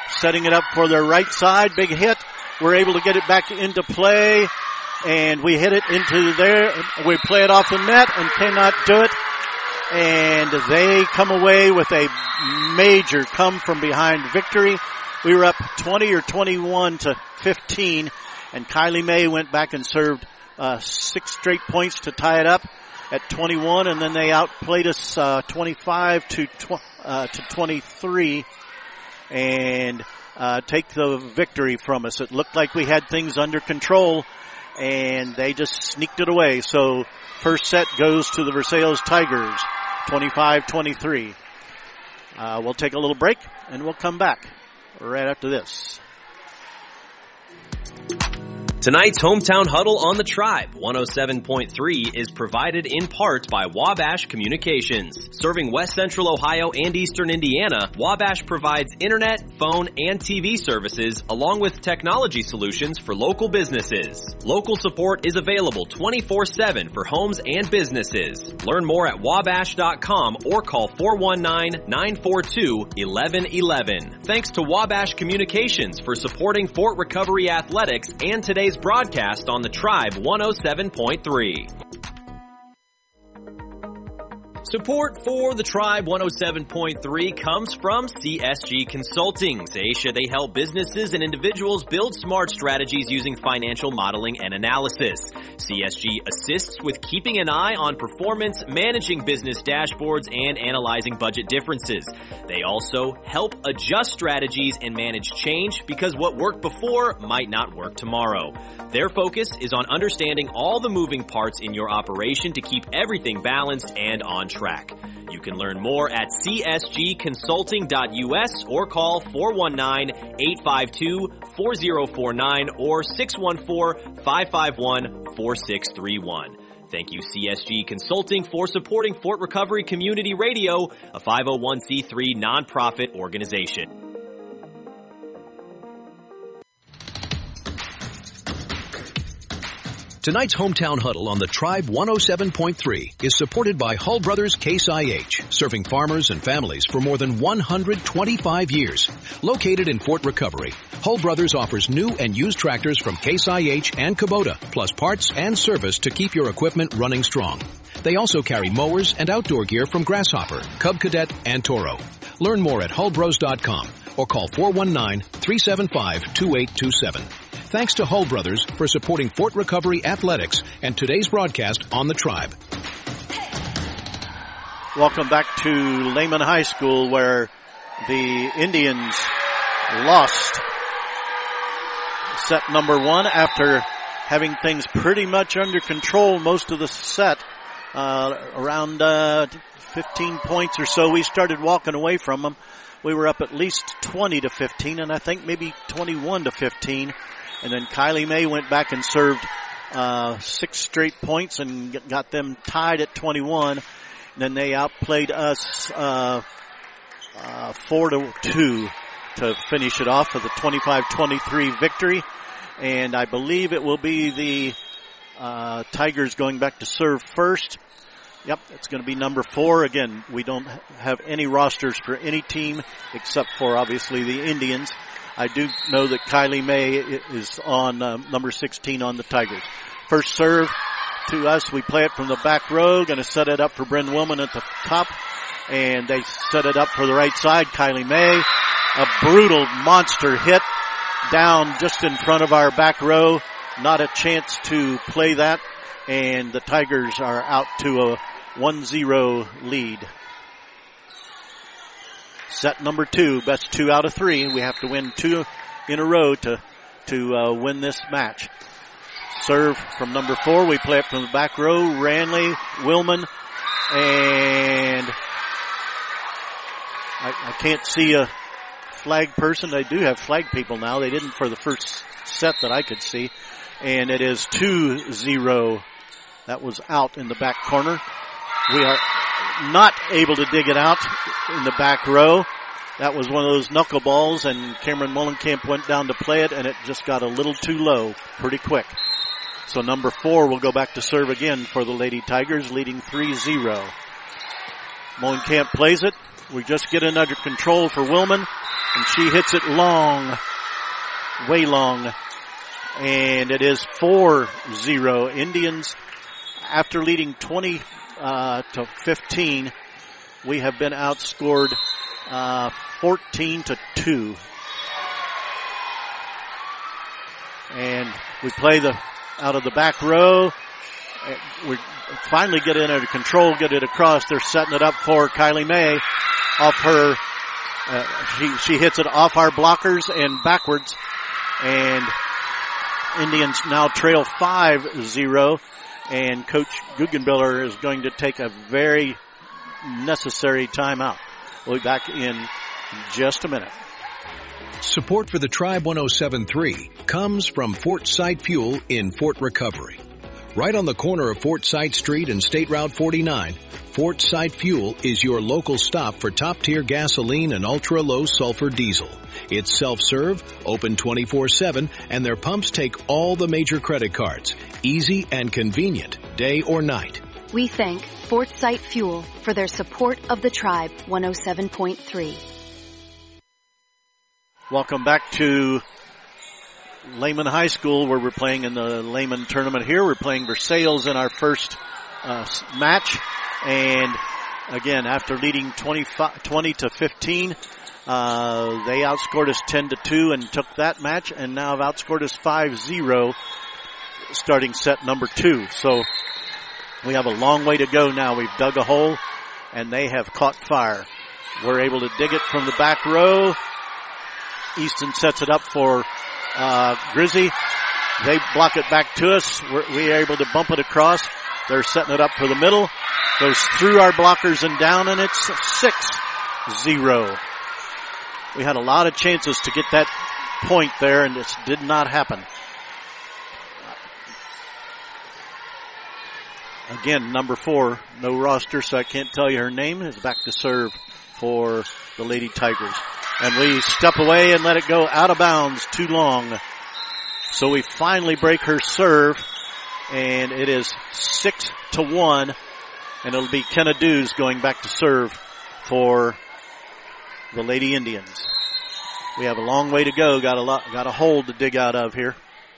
Speaker 2: setting it up for their right side. Big hit. We're able to get it back into play, and we hit it into there. We play it off the net and cannot do it. And they come away with a major come from behind victory. We were up twenty or twenty-one to fifteen, and Kylie May went back and served uh, six straight points to tie it up at twenty-one, and then they outplayed us uh, twenty-five to tw- uh, to twenty-three, and uh, take the victory from us. It looked like we had things under control, and they just sneaked it away. So first set goes to the Versailles Tigers, twenty-five twenty-three. Uh, we'll take a little break, and we'll come back right after this.
Speaker 1: Tonight's Hometown Huddle on the Tribe, one oh seven point three, is provided in part by Wabash Communications. Serving West Central Ohio and Eastern Indiana, Wabash provides internet, phone, and T V services along with technology solutions for local businesses. Local support is available twenty-four seven for homes and businesses. Learn more at wabash dot com or call four one nine, nine four two, one one one one. Thanks to Wabash Communications for supporting Fort Recovery Athletics and today's broadcast on the Tribe one oh seven point three. Support for the Tribe one oh seven point three comes from C S G Consulting. Aisha, they help businesses and individuals build smart strategies using financial modeling and analysis. C S G assists with keeping an eye on performance, managing business dashboards, and analyzing budget differences. They also help adjust strategies and manage change because what worked before might not work tomorrow. Their focus is on understanding all the moving parts in your operation to keep everything balanced and on track. You can learn more at c s g consulting dot u s or call four one nine, eight five two, four oh four nine or six one four, five five one, four six three one. Thank you, C S G Consulting, for supporting Fort Recovery Community Radio, a five oh one c three nonprofit organization.
Speaker 5: Tonight's Hometown Huddle on the Tribe one oh seven point three is supported by Hull Brothers Case I H, serving farmers and families for more than one hundred twenty-five years. Located in Fort Recovery, Hull Brothers offers new and used tractors from Case I H and Kubota, plus parts and service to keep your equipment running strong. They also carry mowers and outdoor gear from Grasshopper, Cub Cadet, and Toro. Learn more at hull bros dot com or call four one nine, three seven five, two eight two seven. Thanks to Hull Brothers for supporting Fort Recovery Athletics and today's broadcast on the Tribe.
Speaker 2: Welcome back to Lehman High School, where the Indians lost set number one after having things pretty much under control most of the set. Uh, around uh, fifteen points or so, we started walking away from them. We were up at least twenty to fifteen, and I think maybe twenty-one to fifteen. And then Kylie May went back and served uh, six straight points and got them tied at twenty-one. And then they outplayed us uh, uh, four to two to finish it off with a twenty-five twenty-three victory. And I believe it will be the uh, Tigers going back to serve first. Yep, it's going to be number four. Again, we don't have any rosters for any team except for obviously the Indians. I do know that Kylie May is on uh, number sixteen on the Tigers. First serve to us. We play it from the back row. Going to set it up for Bryn Willman at the top. And they set it up for the right side. Kylie May. A brutal monster hit down just in front of our back row. Not a chance to play that. And the Tigers are out to a one zero lead. Set number two, best two out of three. We have to win two in a row to to uh, win this match. Serve from number four. We play it from the back row. Ranley, Willman, and I, I can't see a flag person. They do have flag people now. They didn't for the first set that I could see. And it is two zero. That was out in the back corner. We are not able to dig it out in the back row. That was one of those knuckleballs, and Cameron Mullenkamp went down to play it, and it just got a little too low pretty quick. So number four will go back to serve again for the Lady Tigers, leading three zero. Mullenkamp plays it. We just get it under control for Willman. And she hits it long, way long. And it is four zero. Indians, after leading twenty uh, to fifteen, we have been outscored uh, fourteen to two. And we play the out of the back row. We finally get it under control, get it across. They're setting it up for Kylie May off her. Uh, she she hits it off our blockers and backwards, and Indians now trail five zero. And Coach Guggenbiller is going to take a very necessary timeout. We'll be back in just a minute.
Speaker 5: Support for the Tribe one oh seven point three comes from Fort Sight Fuel in Fort Recovery. Right on the corner of Fort Sight Street and State Route forty-nine, Fort Sight Fuel is your local stop for top-tier gasoline and ultra-low sulfur diesel. It's self-serve, open twenty-four seven, and their pumps take all the major credit cards. Easy and convenient, day or night.
Speaker 9: We thank Fort Sight Fuel for their support of the Tribe one oh seven point three.
Speaker 2: Welcome back to Lehman High School, where we're playing in the Lehman tournament here. We're playing Versailles in our first uh, match. And again, after leading twenty to fifteen, uh, they outscored us ten to two and took that match, and now have outscored us five zero starting set number two. So we have a long way to go now. We've dug a hole, and they have caught fire. We're able to dig it from the back row. Easton sets it up for uh Grizzy. They block it back to us. We're, we're able to bump it across. They're setting it up for the middle. Goes through our blockers and down, and it's six zero. We had a lot of chances to get that point there, and this did not happen. Again, number four, no roster, so I can't tell you her name, is back to serve for the Lady Tigers. And we step away and let it go out of bounds too long. So we finally break her serve, and it is six to one, and it'll be Kenna Dews going back to serve for the Lady Indians. We have a long way to go. Got a lot, got a hole to dig out of here.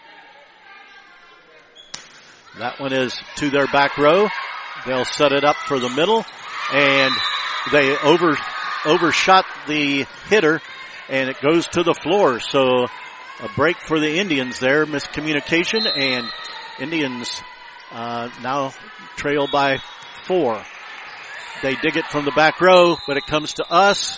Speaker 2: That one is to their back row. They'll set it up for the middle, and they over overshot the hitter, and it goes to the floor. So a break for the Indians there, miscommunication, and Indians uh, now trail by four. They dig it from the back row, but it comes to us,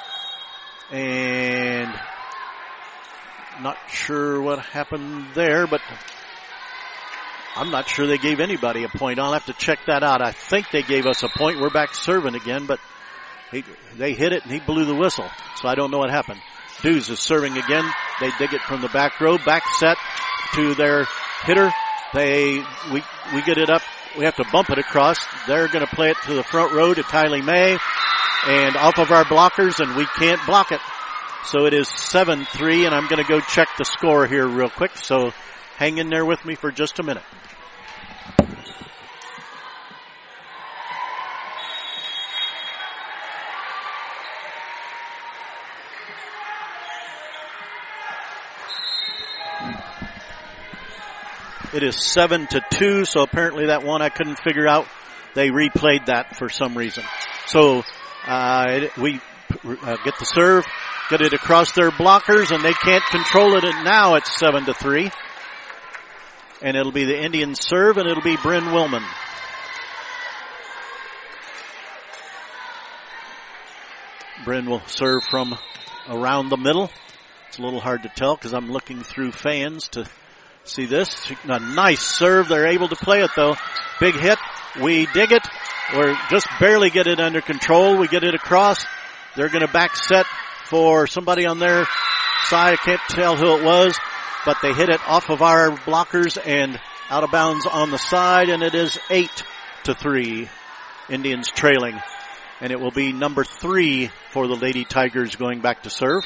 Speaker 2: and not sure what happened there, but I'm not sure they gave anybody a point. I'll have to check that out. I think they gave us a point. We're back serving again, but he, they hit it and he blew the whistle. So I don't know what happened. Dews is serving again. They dig it from the back row, back set to their hitter. They, we, we get it up. We have to bump it across. They're going to play it to the front row to Kylie May, and off of our blockers, and we can't block it. So it is seven three, and I'm going to go check the score here real quick. So hang in there with me for just a minute. It is seven to two, so apparently that one I couldn't figure out. They replayed that for some reason. So uh, it, we uh, get the serve, get it across their blockers, and they can't control it, and now it's seven to three. And it'll be the Indians serve, and it'll be Bryn Willman. Bryn will serve from around the middle. It's a little hard to tell because I'm looking through fans to see this. A nice serve. They're able to play it, though. Big hit. We dig it. We're just barely get it under control. We get it across. They're going to back set for somebody on their side. I can't tell who it was, but they hit it off of our blockers and out of bounds on the side, and it is eight to three. Indians trailing. And it will be number three for the Lady Tigers going back to serve.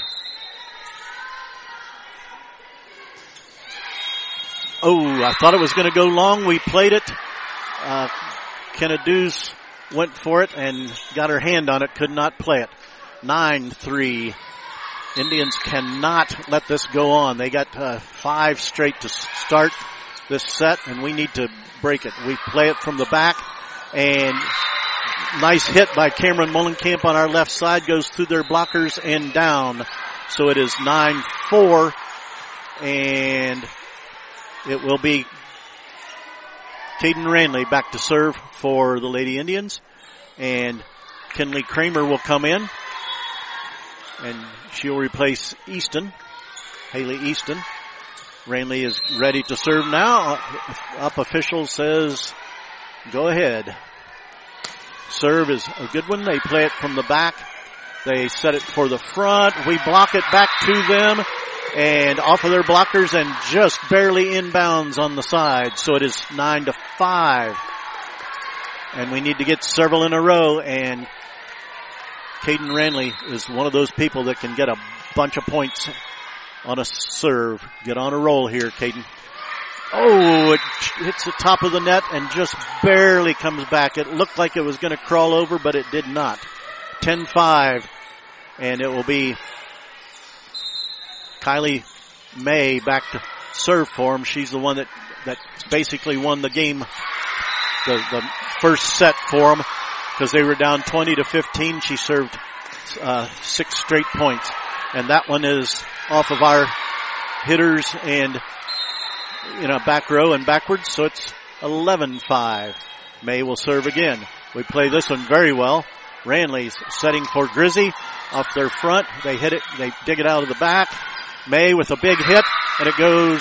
Speaker 2: Oh, I thought it was going to go long. We played it. Uh, Kenna Dews went for it and got her hand on it. Could not play it. nine three. Indians cannot let this go on. They got uh, five straight to start this set, and we need to break it. We play it from the back, and nice hit by Cameron Mullenkamp on our left side, goes through their blockers and down. So it is nine four, and it will be Caden Ranley back to serve for the Lady Indians, and Kinley Kramer will come in, and she'll replace Easton, Haley Easton. Ranley is ready to serve now. Up official says, go ahead. Serve is a good one. They play it from the back. They set it for the front. We block it back to them and off of their blockers and just barely inbounds on the side. So it is nine to five. And we need to get several in a row, and Caden Ranley is one of those people that can get a bunch of points on a serve. Get on a roll here, Caden. Oh, it hits the top of the net and just barely comes back. It looked like it was going to crawl over, but it did not. ten five, and it will be Kylie May back to serve for him. She's the one that, that basically won the game, the, the first set for them, because they were down twenty to fifteen. She served uh, six straight points, and that one is off of our hitters and, you know, back row and backwards, so it's eleven five. May will serve again. We play this one very well. Ranley's setting for Grizzy off their front. They hit it, they dig it out of the back. May with a big hit, and it goes,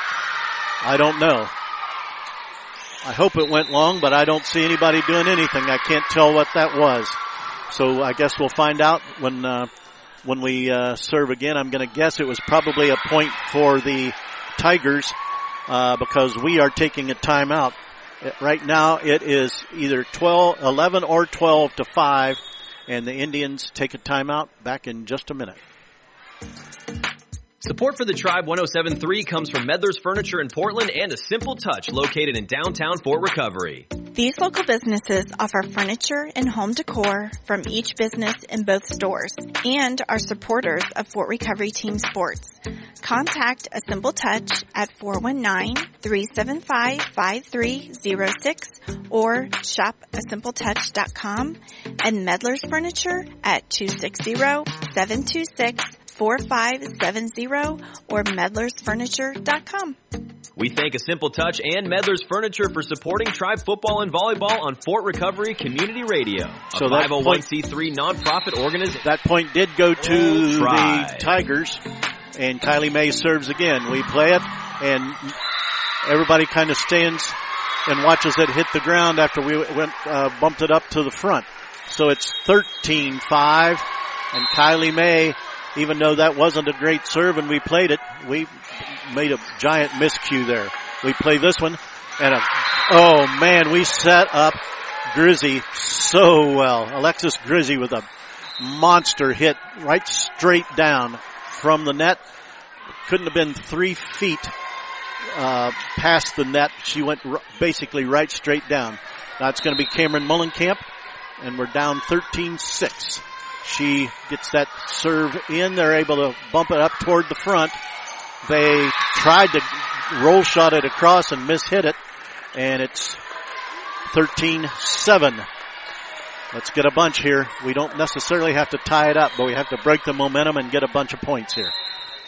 Speaker 2: I don't know. I hope it went long, but I don't see anybody doing anything. I can't tell what that was. So I guess we'll find out when, uh, when we, uh, serve again. I'm gonna guess it was probably a point for the Tigers, uh, because we are taking a timeout. Right now it is either twelve, eleven or twelve to five, and the Indians take a timeout. Back in just a minute.
Speaker 1: Support for the Tribe one oh seven point three comes from Medler's Furniture in Portland and A Simple Touch located in downtown Fort Recovery.
Speaker 10: These local businesses offer furniture and home decor from each business in both stores and are supporters of Fort Recovery Team Sports. Contact A Simple Touch at four one nine, three seven five, five three zero six or shop a simple touch dot com and Medler's Furniture at two six zero, seven two six, four five seven zero or medlers furniture dot com.
Speaker 1: We thank A Simple Touch and Medler's Furniture for supporting Tribe football and volleyball on Fort Recovery Community Radio, a
Speaker 2: so
Speaker 1: five oh one c three nonprofit organization.
Speaker 2: That point did go to the Tigers, and Kylie May serves again. We play it, and everybody kind of stands and watches it hit the ground after we went uh, bumped it up to the front. So it's thirteen five, and Kylie May, even though that wasn't a great serve and we played it, we made a giant miscue there. We play this one, and a, oh man, we set up Grizzy so well. Alexis Grizzy with a monster hit right straight down from the net. Couldn't have been three feet uh past the net. She went r- basically right straight down. Now it's going to be Cameron Mullenkamp, and we're down thirteen six. She gets that serve in. They're able to bump it up toward the front. They tried to roll shot it across and mishit it, and it's thirteen seven. Let's get a bunch here. We don't necessarily have to tie it up, but we have to break the momentum and get a bunch of points here.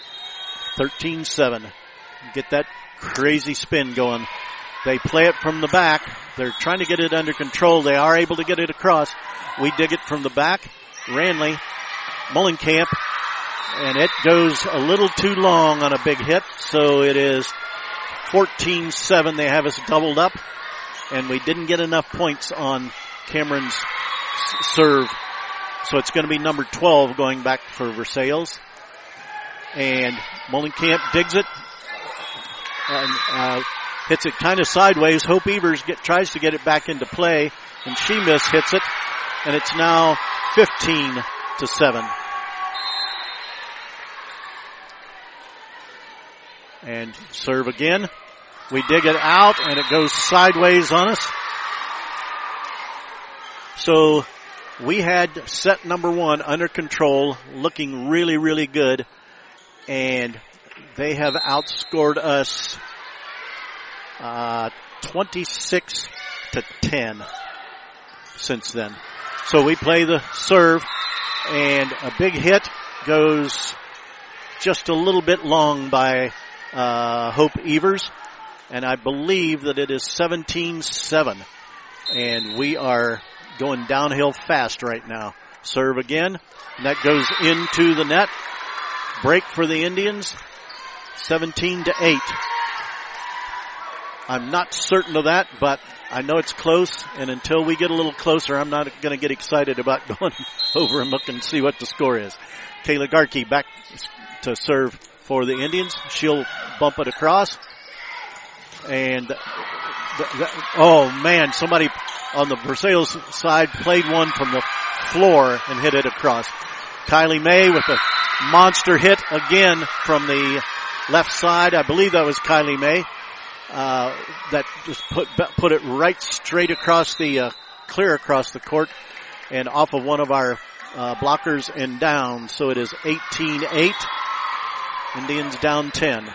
Speaker 2: thirteen seven. Get that crazy spin going. They play it from the back. They're trying to get it under control. They are able to get it across. We dig it from the back. Ranley, Mullenkamp, and it goes a little too long on a big hit, so it is fourteen seven. They have us doubled up, and we didn't get enough points on Cameron's s- serve, so it's going to be number twelve going back for Versailles. And Mullenkamp digs it, and uh, hits it kind of sideways. Hope Evers get, tries to get it back into play, and she mishits it, and it's now fifteen to seven. And serve again. We dig it out, and it goes sideways on us. So we had set number one under control, looking really, really good, and they have outscored us uh, twenty-six to ten since then. So we play the serve, and a big hit goes just a little bit long by uh, Hope Evers, and I believe that it is seventeen seven, and we are going downhill fast right now. Serve again, and that goes into the net. Break for the Indians, seventeen to eight. I'm not certain of that, but I know it's close, and until we get a little closer, I'm not going to get excited about going over and looking and see what the score is. Kayla Garkey back to serve for the Indians. She'll bump it across. And, th- th- oh man, somebody on the Versailles side played one from the floor and hit it across. Kylie May with a monster hit again from the left side. I believe that was Kylie May. Uh, that just put, put it right straight across the, uh, clear across the court and off of one of our, uh, blockers and down. So it is eighteen eight. Indians down ten.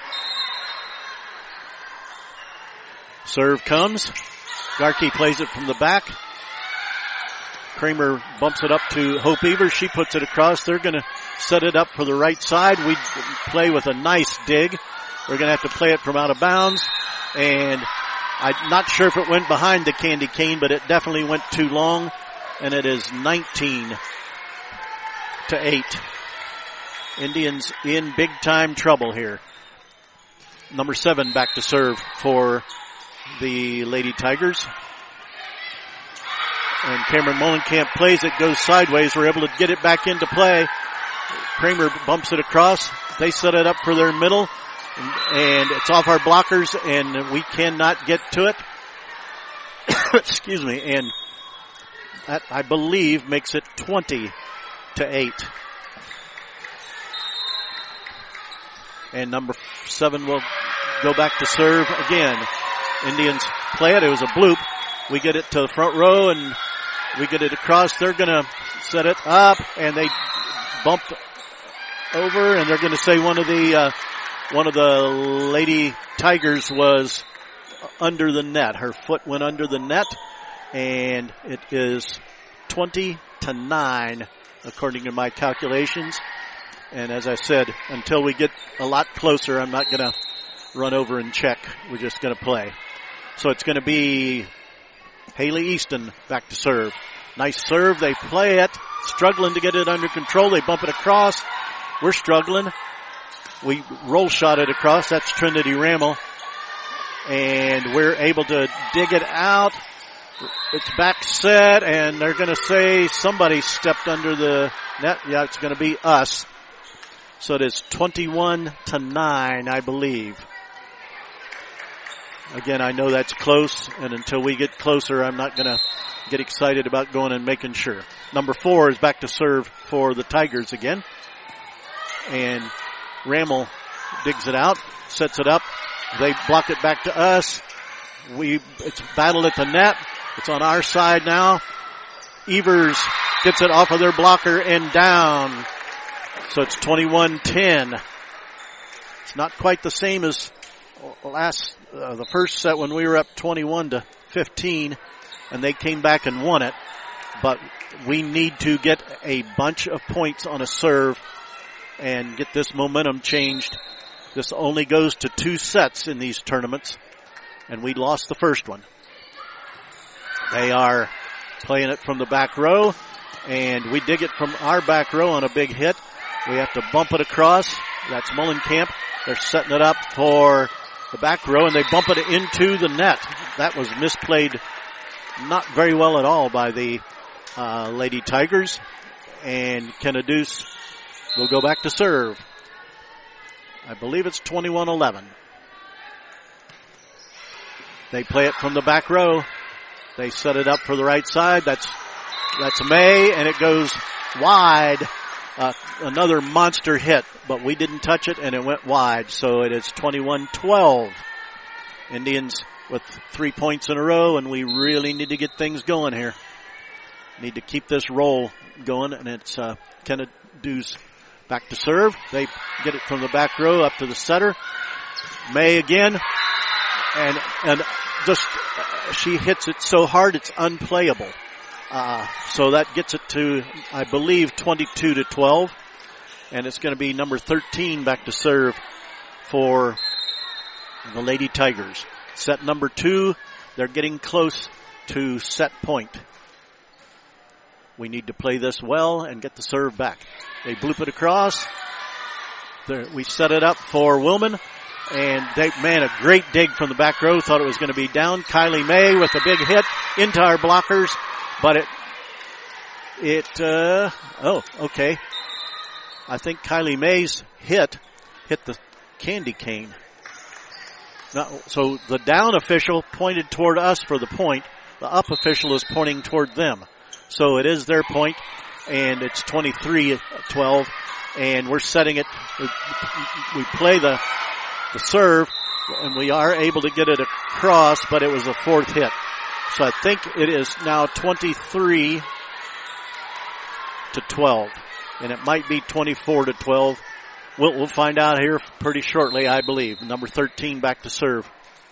Speaker 2: Serve comes. Garkey plays it from the back. Kramer bumps it up to Hope Evers. She puts it across. They're going to set it up for the right side. We play with a nice dig. We're going to have to play it from out of bounds. And I'm not sure if it went behind the candy cane, but it definitely went too long. And it is nineteen to eight. Indians in big time trouble here. Number seven back to serve for the Lady Tigers. And Cameron Mullenkamp plays it, goes sideways. We're able to get it back into play. Kramer bumps it across. They set it up for their middle. And, and it's off our blockers, and we cannot get to it. Excuse me. And that, I believe, makes it twenty to eight. And number seven will go back to serve again. Indians play it. It was a bloop. We get it to the front row, and we get it across. They're going to set it up, and they bumped over, and they're going to say one of the uh, one of the Lady Tigers was under the net. Her foot went under the net, and it is twenty to nine, according to my calculations. And as I said, until we get a lot closer, I'm not going to run over and check. We're just going to play. So it's going to be Haley Easton back to serve. Nice serve. They play it. Struggling to get it under control. They bump it across. We're struggling. We roll shot it across. That's Trinity Rammel. And we're able to dig it out. It's back set, and they're going to say somebody stepped under the net. Yeah, it's going to be us. So it is twenty-one to nine, I believe. Again, I know that's close, and until we get closer, I'm not going to get excited about going and making sure. Number four is back to serve for the Tigers again. And Rammel digs it out, sets it up. They block it back to us. We, it's battled at the net. It's on our side now. Evers gets it off of their blocker and down. So it's twenty-one ten. It's not quite the same as last, uh, the first set when we were up twenty-one to fifteen, and they came back and won it. But we need to get a bunch of points on a serve and get this momentum changed. This only goes to two sets in these tournaments, and we lost the first one. They are playing it from the back row, and we dig it from our back row on a big hit. We have to bump it across. That's Mullenkamp. They're setting it up for the back row, and they bump it into the net. That was misplayed not very well at all by the uh, Lady Tigers. And Kenneduce will go back to serve. I believe it's twenty-one eleven. They play it from the back row. They set it up for the right side. That's that's May, and it goes wide. Uh, another monster hit, but we didn't touch it, and it went wide. So it is twenty-one twelve. Indians with three points in a row, and we really need to get things going here. need to keep this roll going, and it's uh, Kennedu's back to serve. They get it from the back row up to the setter. May again, and and just uh, she hits it so hard it's unplayable. Uh, so that gets it to, I believe, twenty-two to twelve, and it's going to be number thirteen back to serve for the Lady Tigers. Set number two, they're getting close to set point. We need to play this well and get the serve back. They bloop it across. There, we set it up for Willman. And they, man, a great dig from the back row. Thought it was going to be down. Kylie May with a big hit into our blockers. But it, it, uh, oh, okay. I think Kylie May's hit hit the candy cane. Now, so the down official pointed toward us for the point. The up official is pointing toward them. So it is their point, and it's twenty-three twelve, and we're setting it. We play the, the serve, and we are able to get it across, but it was a fourth hit. So I think it is now twenty-three to twelve, and it might be twenty-four to twelve. We'll, we'll find out here pretty shortly, I believe. Number thirteen back to serve.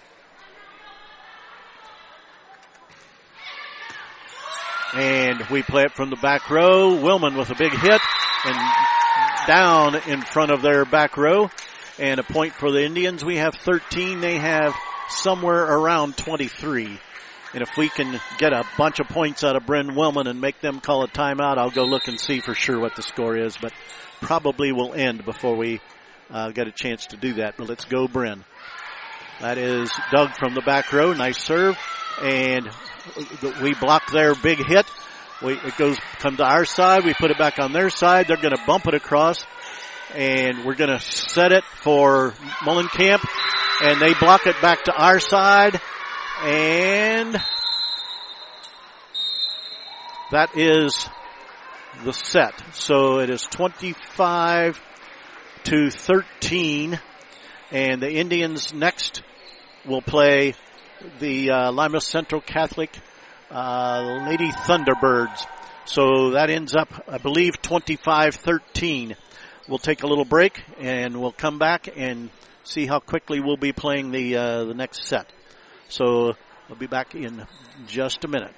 Speaker 2: And we play it from the back row. Willman with a big hit and down in front of their back row. And a point for the Indians. We have thirteen. They have somewhere around twenty-three. And if we can get a bunch of points out of Bryn Willman and make them call a timeout, I'll go look and see for sure what the score is. But probably will end before we uh, get a chance to do that. But let's go, Bryn. That is Doug from the back row. Nice serve. And we block their big hit. We, it goes, come to our side. We put it back on their side. They're going to bump it across. And we're going to set it for Mullenkamp. And they block it back to our side. And that is the set. So it is twenty-five to thirteen. And the Indians next will play the uh, Lima Central Catholic uh, Lady Thunderbirds. So that ends up, I believe, twenty-five thirteen. We'll take a little break, and we'll come back and see how quickly we'll be playing the uh, the next set. So we'll be back in just a minute.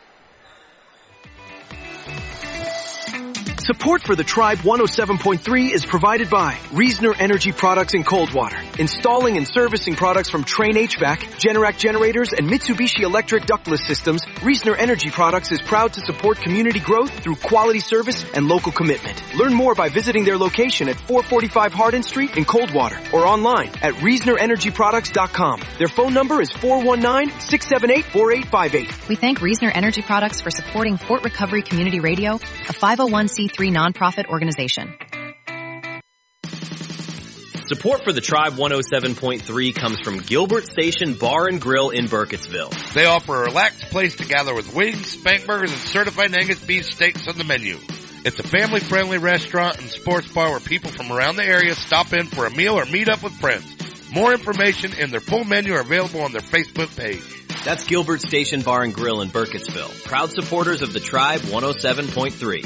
Speaker 11: Support for the Tribe one oh seven point three is provided by Reasoner Energy Products in Coldwater, installing and servicing products from Train H V A C, Generac generators, and Mitsubishi electric ductless systems. Reasoner Energy Products is proud to support community growth through quality service and local commitment. Learn more by visiting their location at four forty-five Hardin Street in Coldwater or online at reasoner energy products dot com. Their phone number is four one nine, six seven eight, four eight five eight.
Speaker 6: We thank Reasoner Energy Products for supporting Fort Recovery Community Radio, a five oh one c three nonprofit organization.
Speaker 1: Support for the Tribe one oh seven point three comes from Gilbert Station Bar and Grill in Burkittsville.
Speaker 12: They offer a relaxed place to gather with wings, spank burgers, and certified Angus beef steaks on the menu. It's a family-friendly restaurant and sports bar where people from around the area stop in for a meal or meet up with friends. More information and their full menu are available on their Facebook page.
Speaker 1: That's Gilbert Station Bar and Grill in Burkittsville. Proud supporters of the Tribe one oh seven point three.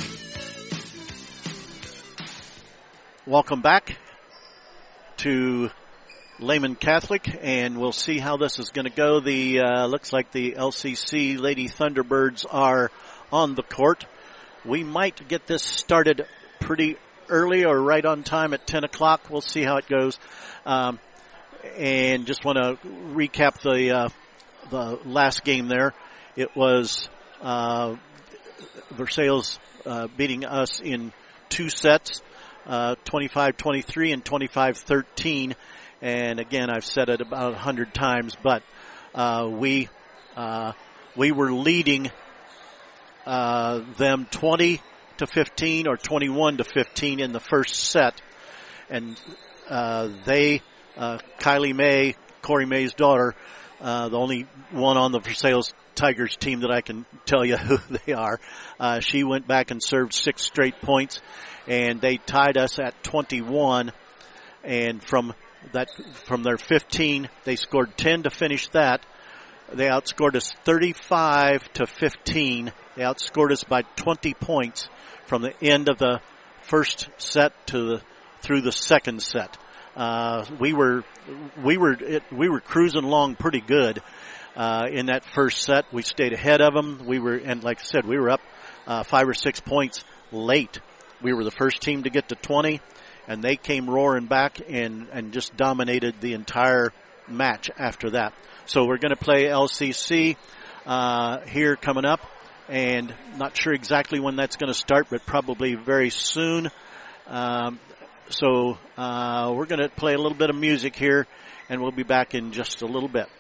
Speaker 2: Welcome back to Lehman Catholic, and we'll see how this is going to go. The uh, looks like the L C C Lady Thunderbirds are on the court. We might get this started pretty early or right on time at ten o'clock. We'll see how it goes. Um, and just want to recap the uh, the last game there. It was uh, Versailles uh, beating us in two sets. Uh, twenty-five twenty-three and twenty-five thirteen. And again, I've said it about a hundred times, but, uh, we, uh, we were leading, uh, them twenty to fifteen or twenty-one to fifteen in the first set. And, uh, they, uh, Kylie May, Corey May's daughter, uh, the only one on the Versailles Tigers team that I can tell you who they are, uh, she went back and served six straight points. And they tied us at twenty-one, and from that, from their fifteen, they scored ten to finish that. They outscored us thirty-five to fifteen. They outscored us by twenty points from the end of the first set to the through the second set. Uh, we were we were it, we were cruising along pretty good uh, in that first set. We stayed ahead of them. We were and like I said, we were up uh, five or six points late. We were the first team to get to twenty, and they came roaring back and and just dominated the entire match after that. So we're going to play L C C uh, here coming up, and not sure exactly when that's going to start, but probably very soon. Um, so uh, we're going to play a little bit of music here, and we'll be back in just a little bit.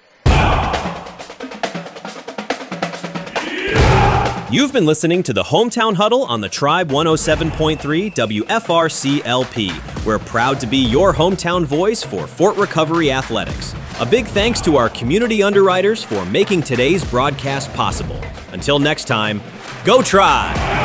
Speaker 1: You've been listening to the Hometown Huddle on the Tribe one oh seven point three W F R C L P. We're proud to be your hometown voice for Fort Recovery Athletics. A big thanks to our community underwriters for making today's broadcast possible. Until next time, go Tribe!